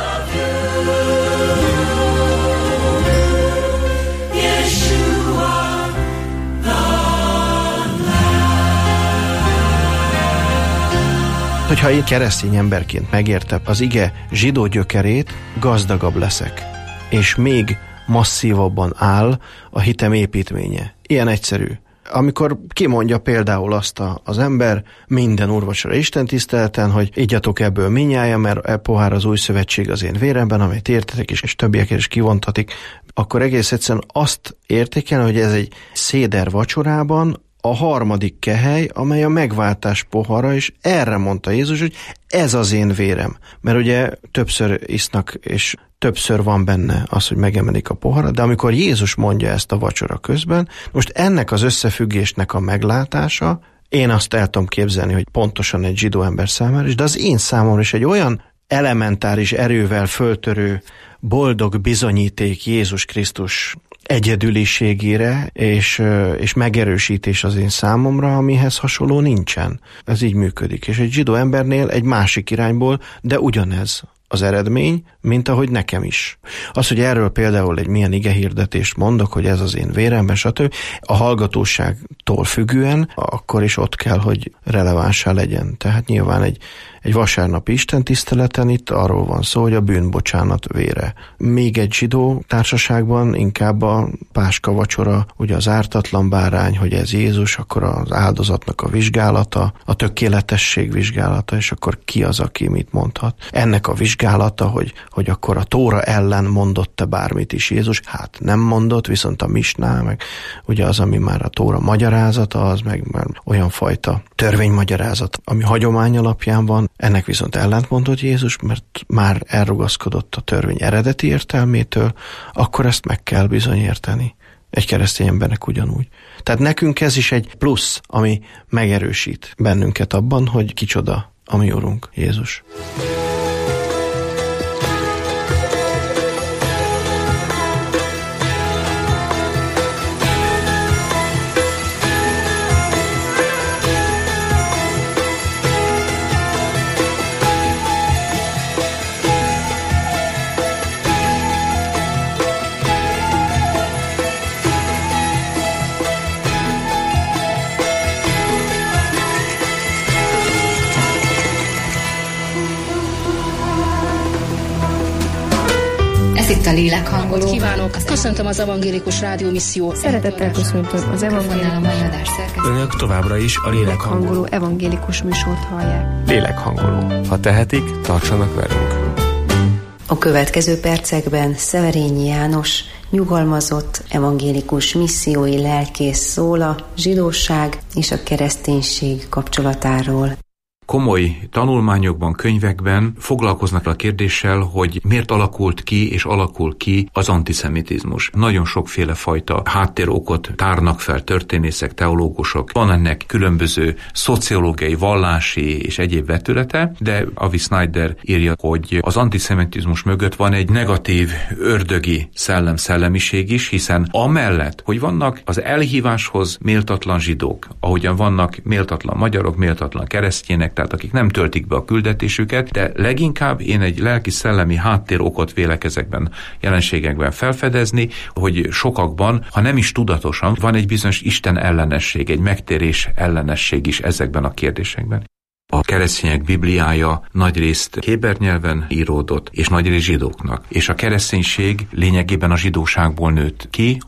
Hogyha én keresztény emberként megértem az ige zsidó gyökerét, gazdagabb leszek, és még masszívabban áll a hitem építménye. Ilyen egyszerű. Amikor kimondja például azt az ember minden úrvacsora istentiszteleten, hogy igyatok ebből minnyájan, mert e pohár az új szövetség az én véremben, amelyet értetek és többiekért is kivontatik, akkor egész egyszerűen azt értékel, hogy ez egy széder vacsorában a harmadik kehely, amely a megváltás pohara, és erre mondta Jézus, hogy ez az én vérem. Mert ugye többször isznak, és többször van benne az, hogy megemelik a poharat, de amikor Jézus mondja ezt a vacsora közben, most ennek az összefüggésnek a meglátása, én azt el tudom képzelni, hogy pontosan egy zsidó ember számára is, de az én számomra is egy olyan elementáris erővel föltörő, boldog bizonyíték Jézus Krisztus egyedüliségére és megerősítés az én számomra, amihez hasonló nincsen. Ez így működik. És egy zsidó embernél egy másik irányból, de ugyanez az eredmény, mint ahogy nekem is. Az, hogy erről például egy milyen igehirdetést mondok, hogy ez az én véremben, stb. A hallgatóságtól függően, akkor is ott kell, hogy relevánsá legyen. Tehát nyilván egy vasárnapi istentiszteleten itt arról van szó, hogy a bűnbocsánat vére. Még egy zsidó társaságban inkább a páska vacsora, ugye az ártatlan bárány, hogy ez Jézus, akkor az áldozatnak a vizsgálata, a tökéletesség vizsgálata, és akkor ki az, aki mit mondhat. Ennek a vizsgálata, hogy akkor a Tóra ellen mondott-e bármit is Jézus? Hát nem mondott, viszont a misná, meg ugye az, ami már a Tóra magyarázata, az meg már olyan fajta törvénymagyarázat, ami hagyomány alapján van. Ennek viszont ellentmondott Jézus, mert már elrugaszkodott a törvény eredeti értelmétől, akkor ezt meg kell bizony érteni. Egy keresztény embernek ugyanúgy. Tehát nekünk ez is egy plusz, ami megerősít bennünket abban, hogy kicsoda a mi Urunk, Jézus. Ez itt a lélekhangoló. Kívánok! Köszöntöm az Evangélikus Rádió Misszió. Szeretettel köszöntöm az Evangélikus. Önök továbbra is a lélekhangoló evangélikus műsort hallják. Lélekhangoló. Ha tehetik, tartsanak velünk. A következő percekben Szeverényi János, nyugalmazott evangélikus missziói lelkész szól a zsidóság és a kereszténység kapcsolatáról. Komoly tanulmányokban, könyvekben foglalkoznak a kérdéssel, hogy miért alakult ki és alakul ki az antiszemitizmus. Nagyon sokféle fajta háttérokot tárnak fel történészek, teológusok. Van ennek különböző szociológiai, vallási és egyéb vetülete, de Avi Snyder írja, hogy az antiszemitizmus mögött van egy negatív, ördögi szellemiség is, hiszen amellett, hogy vannak az elhíváshoz méltatlan zsidók, ahogyan vannak méltatlan magyarok, méltatlan keresztjének, tehát akik nem töltik be a küldetésüket, de leginkább én egy lelki-szellemi háttérokot vélek ezekben jelenségekben felfedezni, hogy sokakban, ha nem is tudatosan, van egy bizonyos Isten ellenesség, egy megtérés ellenesség is ezekben a kérdésekben. A keresztények Bibliája nagyrészt héber nyelven íródott, és nagyrészt zsidóknak. És a kereszténység lényegében a zsidóságból nőtt ki, és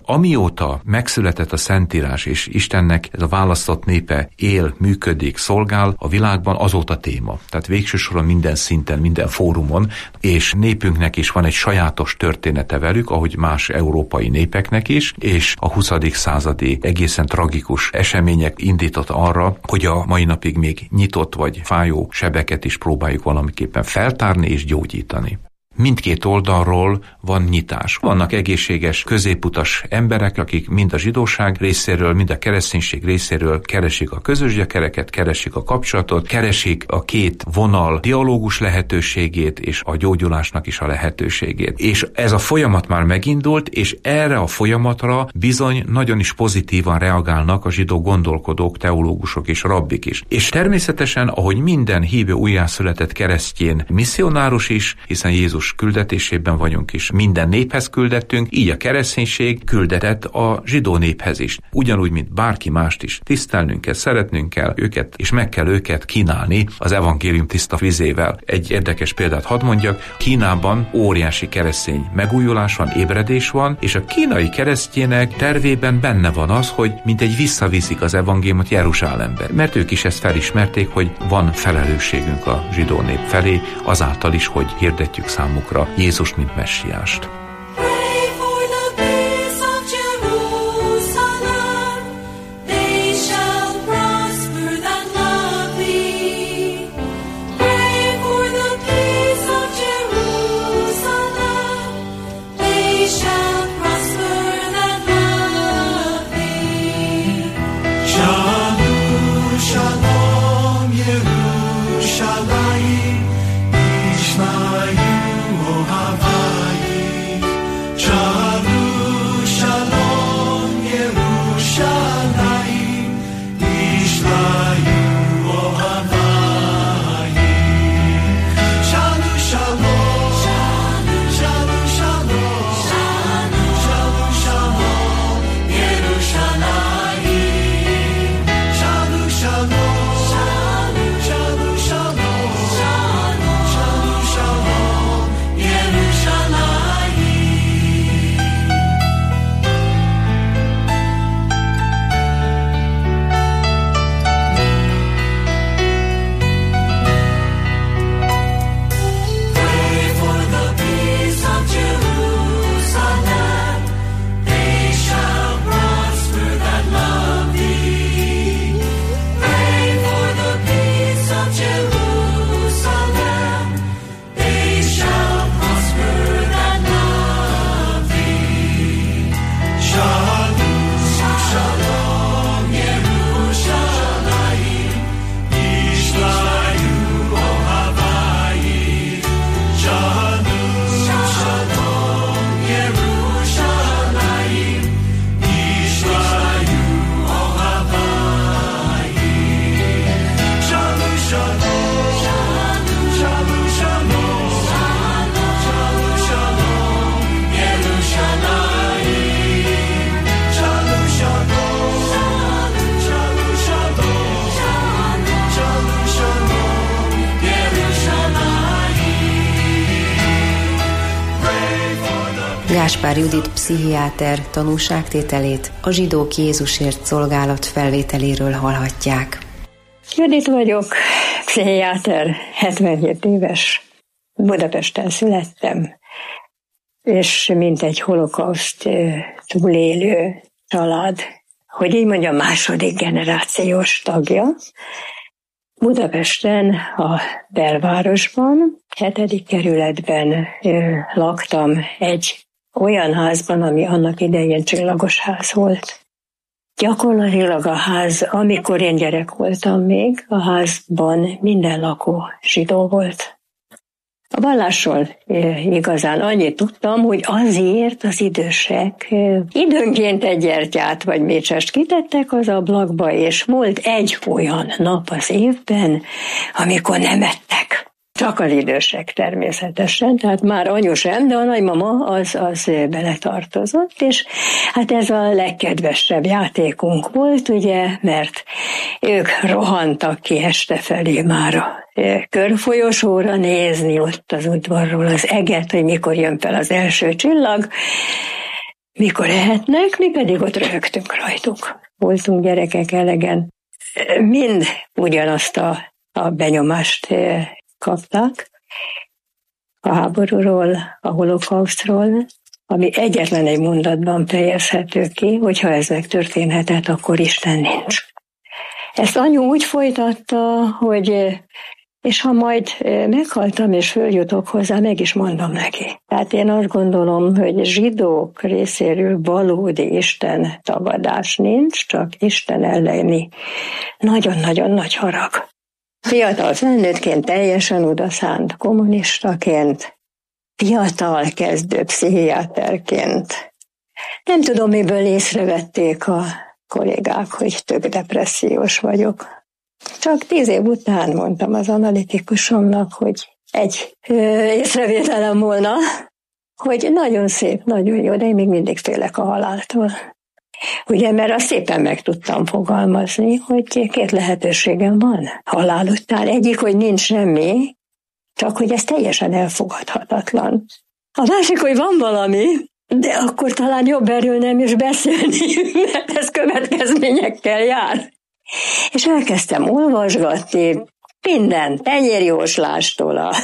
amióta megszületett a Szentírás, és Istennek ez a választott népe él, működik, szolgál a világban, azóta téma. Tehát végső soron minden szinten, minden fórumon, és népünknek is van egy sajátos története velük, ahogy más európai népeknek is, és a 20. századi egészen tragikus események indított arra, hogy a mai napig még nyitott vagy fájó sebeket is próbáljuk valamiképpen feltárni és gyógyítani. Mindkét oldalról van nyitás. Vannak egészséges, középutas emberek, akik mind a zsidóság részéről, mind a kereszténység részéről keresik a közös gyökereket, keresik a kapcsolatot, keresik a két vonal dialógus lehetőségét és a gyógyulásnak is a lehetőségét. És ez a folyamat már megindult, és erre a folyamatra bizony nagyon is pozitívan reagálnak a zsidó gondolkodók, teológusok és rabbik is. És természetesen, ahogy minden hívő újjászületett keresztjén misszionárus is, hiszen Jézus küldetésében vagyunk is, minden néphez küldettünk, így a kereszténység küldetett a zsidó néphez is. Ugyanúgy, mint bárki mást is tisztelnünk kell, szeretnünk kell őket, és meg kell őket kínálni az evangélium tiszta vizével. Egy érdekes példát hadd mondjak, Kínában óriási keresztény megújulás van, ébredés van, és a kínai keresztjének tervében benne van az, hogy mintegy visszaviszik az evangéliumot Jeruzsálembe. Mert ők is ezt felismerték, hogy van felelősségünk a zsidó nép felé, azáltal is, hogy hirdetjük számukra Jézust, mint messiást. Gáspár Judit pszichiáter tanúságtételét a Zsidók Jézusért szolgálat felvételéről hallhatják. Judit vagyok, pszichiáter, 77 éves. Budapesten születtem, és mint egy holokauszt túlélő család, hogy így mondjam, második generációs tagja. Budapesten, a belvárosban, 7. kerületben laktam egy olyan házban, ami annak idején csillagos ház volt. Gyakorlatilag a ház, amikor én gyerek voltam még, a házban minden lakó zsidó volt. A vallásról igazán annyit tudtam, hogy azért az idősek időnként egy gyertyát vagy mécsest kitettek az ablakba, és volt egy olyan nap az évben, amikor nem ettek. Csak az idősek természetesen, tehát már anyu sem, de a nagymama az beletartozott, és hát ez a legkedvesebb játékunk volt, ugye, mert ők rohantak ki este felé már a körfolyosóra nézni ott az udvarról az eget, hogy mikor jön fel az első csillag, mikor ehetnek, mi pedig ott röhögtünk rajtuk. Voltunk gyerekek elegen. Mind ugyanazt a benyomást kaptak a háborúról, a holokausztról, ami egyetlen egy mondatban fejezhető ki, hogy ha ez megtörténhetett, akkor Isten nincs. Ezt anyu úgy folytatta, hogy és ha majd meghaltam és följutok hozzá, meg is mondom neki. Tehát én azt gondolom, hogy zsidók részéről valódi Isten tagadás nincs, csak Isten elleni nagyon-nagyon nagy harag. Fiatal felnőttként teljesen odaszánt kommunistaként, fiatal kezdő pszichiáterként. Nem tudom, miből észrevették a kollégák, hogy tök depressziós vagyok. Csak 10 év után mondtam az analitikusomnak, hogy egy észrevételem volna, hogy nagyon szép, nagyon jó, de én még mindig félek a haláltól. Ugye, mert azt szépen meg tudtam fogalmazni, hogy 2 lehetőségem van halál után. Egyik, hogy nincs semmi, csak hogy ez teljesen elfogadhatatlan. A másik, hogy van valami, de akkor talán jobb erről nem is beszélni, mert ez következményekkel jár. És elkezdtem olvasgatni minden tenyérjóslástól a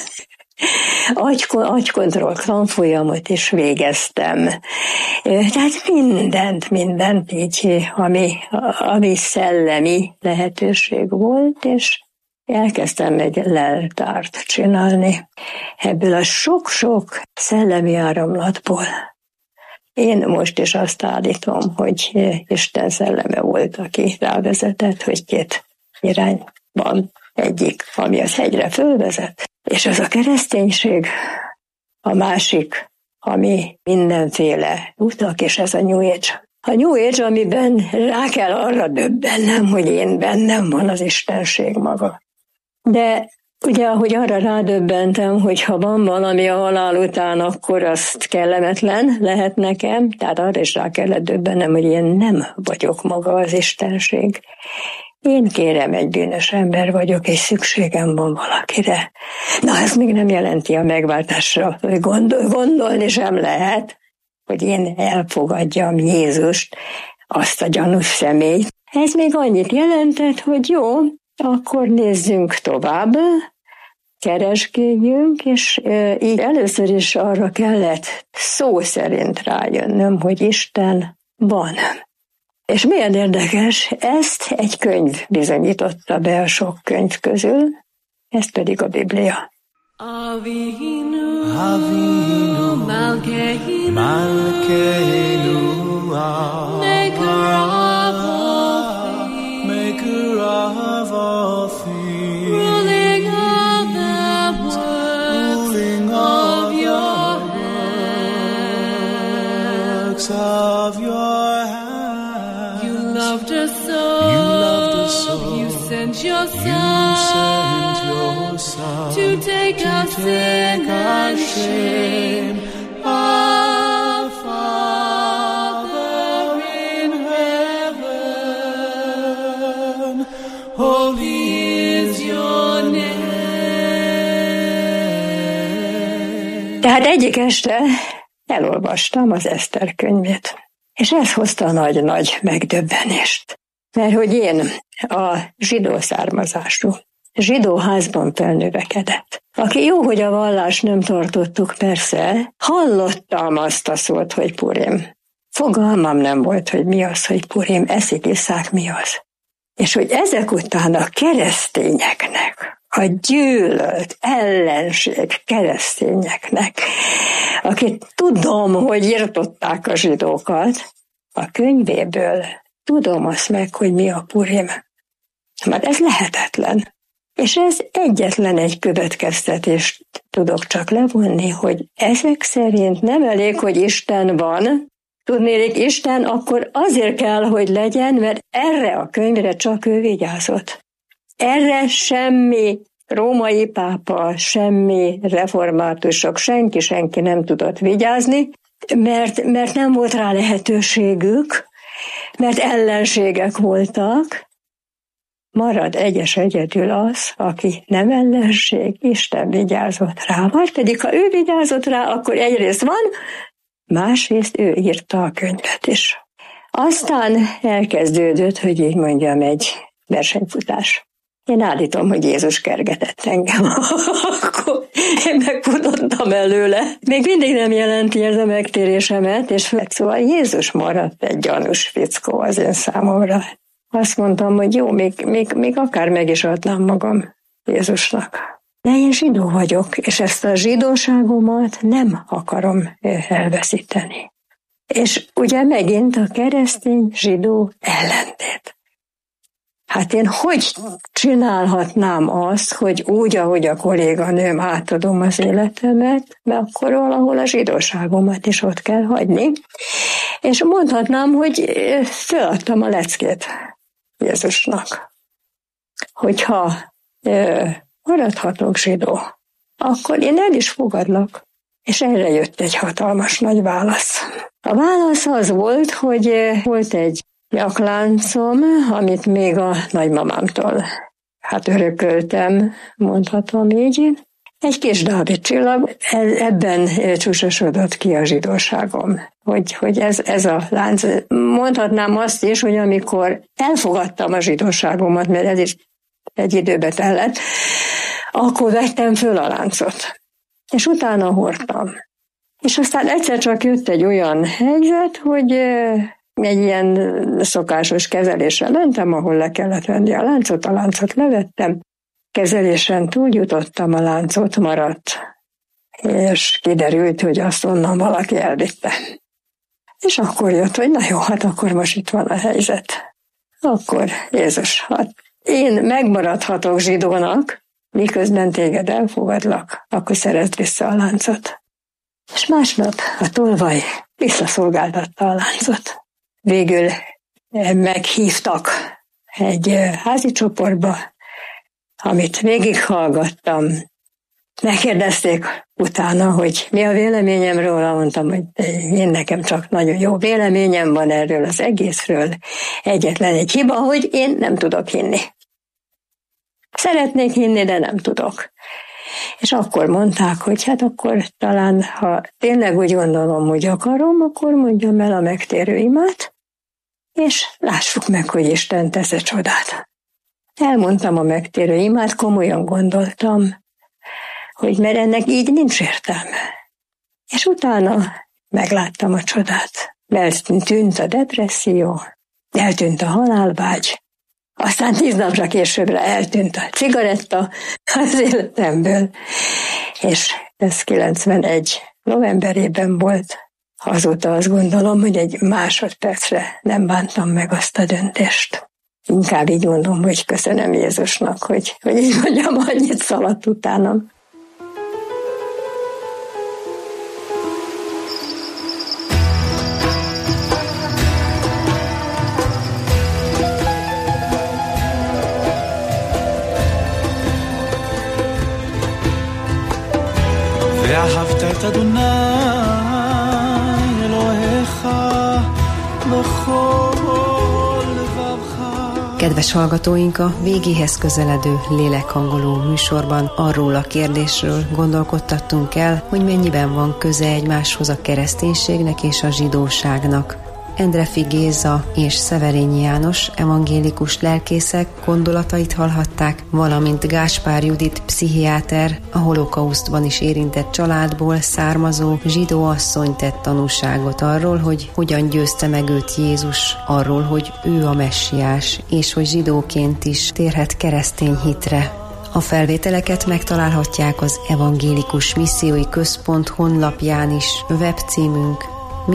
agykontroll tanfolyamot is végeztem. Tehát mindent így, ami szellemi lehetőség volt, és elkezdtem egy leltárt csinálni ebből a sok-sok szellemi áramlatból. Én most is azt állítom, hogy Isten szelleme volt, aki rávezetett, hogy 2 irány van. Egyik, ami az hegyre fölvezet, és az a kereszténység, a másik, ami mindenféle utak, és ez a New Age. A New Age, amiben rá kell arra döbbennem, hogy én bennem van az Istenség maga. De ugye, ahogy arra rádöbbentem, hogy ha van valami a halál után, akkor azt kellemetlen lehet nekem, tehát arra is rá kellett döbbennem, hogy én nem vagyok maga az Istenség. Én kérem, egy bűnös ember vagyok, és szükségem van valakire. Na, ez még nem jelenti a megváltásra, hogy gondolni sem lehet, hogy én elfogadjam Jézust, azt a gyanús személyt. Ez még annyit jelentett, hogy jó, akkor nézzünk tovább, kereskedjünk, és így először is arra kellett szó szerint rájönnöm, hogy Isten van. És milyen érdekes, ezt egy könyv bizonyította be a sok könyv közül, ez pedig a Biblia. Avinu Malkeinu Maker of all things, ruling all the works of your hands. You loved us so. You sent your Son to take our sin and shame. Our Father in heaven, holy is your name. Tehát egyik este elolvastam az Eszter könyvét, és ez hozta nagy-nagy megdöbbenést. Mert hogy én a zsidó származású, zsidó házban felnövekedett. Aki jó, hogy a vallást nem tartottuk, persze, hallottam azt a szót, hogy Purim. Fogalmam nem volt, hogy mi az, hogy Purim, eszik, isszák, mi az. És hogy ezek után a keresztényeknek, a gyűlölt ellenség keresztényeknek, akik tudom, hogy írtották a zsidókat, a könyvéből tudom azt meg, hogy mi a Purim. Mert ez lehetetlen. És ez egyetlen egy következtetést tudok csak levonni, hogy ezek szerint nem elég, hogy Isten van. Tudnélik, Isten akkor azért kell, hogy legyen, mert erre a könyvre csak ő vigyázott. Erre semmi római pápa, semmi reformátusok, senki nem tudott vigyázni, mert nem volt rá lehetőségük, mert ellenségek voltak. Marad egyedül az, aki nem ellenség, Isten vigyázott rá. Vagy pedig, ha ő vigyázott rá, akkor egyrészt van, másrészt ő írta a könyvet is. Aztán elkezdődött, hogy így mondjam, egy versenyfutás. Én állítom, hogy Jézus kergetett engem. Akkor én megfutottam előle. Még mindig nem jelenti ez a megtérésemet, és szóval Jézus maradt egy gyanús fickó az én számomra. Azt mondtam, hogy jó, még akár meg is adnám magam Jézusnak. De én zsidó vagyok, és ezt a zsidóságomat nem akarom elveszíteni. És ugye megint a keresztény-zsidó ellentét. Hát én hogy csinálhatnám azt, hogy úgy, ahogy a kolléganőm átadom az életemet, mert akkor valahol a zsidóságomat is ott kell hagyni. És mondhatnám, hogy föladtam a leckét Jézusnak. Hogyha maradhatok zsidó, akkor én el is fogadlak. És erre jött egy hatalmas nagy válasz. A válasz az volt, hogy volt egy nyakláncom, amit még a nagymamámtól örököltem, mondhatom így. Egy kis Dávid csillag, ebben csúcsosodott ki a zsidóságom. Hogy ez a lánc. Mondhatnám azt is, hogy amikor elfogadtam a zsidóságomat, mert ez is egy időbe tellett, akkor vettem föl a láncot. És utána hordtam. És aztán egyszer csak jött egy olyan helyzet, hogy egy ilyen szokásos kezelésre mentem, ahol le kellett venni a láncot levettem, kezelésen túljutottam, a láncot maradt, és kiderült, hogy azt onnan valaki elvitte. És akkor jött, hogy na jó, hát akkor most itt van a helyzet. Akkor Jézus, én megmaradhatok zsidónak, miközben téged elfogadlak, akkor szerezd vissza a láncot. És másnap a tolvaj visszaszolgáltatta a láncot. Végül meghívtak egy házi csoportba, amit végighallgattam. Megkérdezték utána, hogy mi a véleményem róla, mondtam, hogy én nekem csak nagyon jó véleményem van erről az egészről. Egyetlen egy hiba, hogy én nem tudok hinni. Szeretnék hinni, de nem tudok. És akkor mondták, hogy hát akkor talán, ha tényleg úgy gondolom, hogy akarom, akkor mondjam el a megtérő imát, és lássuk meg, hogy Isten tesz-e csodát. Elmondtam a megtérő imát, komolyan gondoltam, hogy mert ennek így nincs értelme. És utána megláttam a csodát. Eltűnt a depresszió, eltűnt a halálvágy, aztán 10 napra későbbre eltűnt a cigaretta az életemből, és ez 91 novemberében volt. Azóta azt gondolom, hogy egy másodpercre nem bántam meg azt a döntést. Inkább így mondom, hogy köszönöm Jézusnak, hogy így mondjam, annyit szaladt utánam. ואהבת את אדוני אלוהיך בכל לבבך. Kedves hallgatóink, a végéhez közeledő lélekhangoló műsorban arról a kérdésről gondolkodtattunk el, hogy mennyiben van köze egymáshoz a kereszténységnek és a zsidóságnak. Endrefi Géza és Szeverényi János evangélikus lelkészek gondolatait hallhatták, valamint Gáspár Judit pszichiáter, a holokausztban is érintett családból származó zsidó asszony tett tanúságot arról, hogy hogyan győzte meg őt Jézus, arról, hogy ő a messiás, és hogy zsidóként is térhet keresztény hitre. A felvételeket megtalálhatják az Evangélikus Missziói Központ honlapján is, webcímünk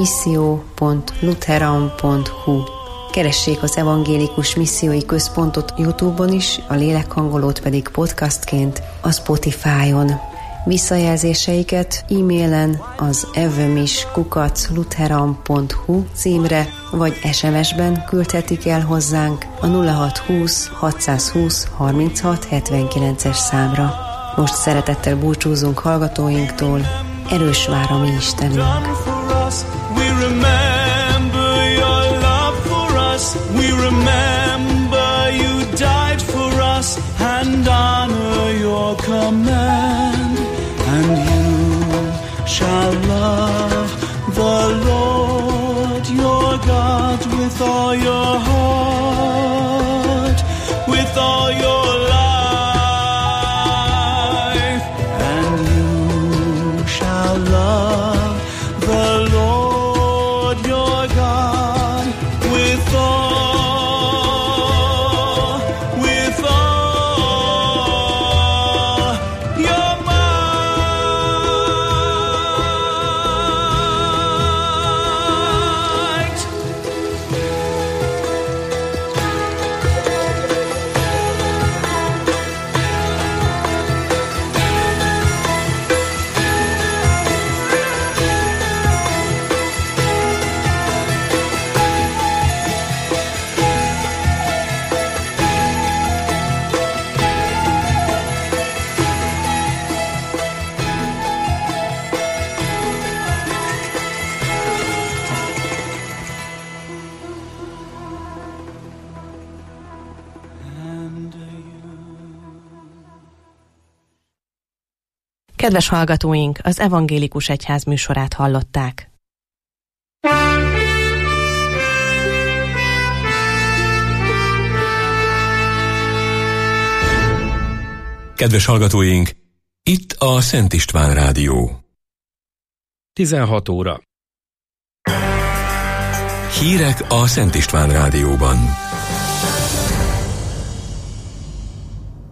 missio.lutheran.hu. Keressék az Evangélikus Missziói Központot YouTube-on is, a lélekhangolót pedig podcastként a Spotify-on. Visszajelzéseiket e-mailen az evömis@lutheran.hu címre, vagy SMS-ben küldhetik el hozzánk a 0620 620 36 79-es számra. Most szeretettel búcsúzunk hallgatóinktól, erős vár a mi Istenünk! We remember your love for us. We remember you died for us and honor your command. And you shall love the your heart with all your life, and you shall love the Lord your God with all your might. Kedves hallgatóink, az Evangélikus Egyház műsorát hallották. Kedves hallgatóink, itt a Szent István Rádió. 16 óra. Hírek a Szent István Rádióban.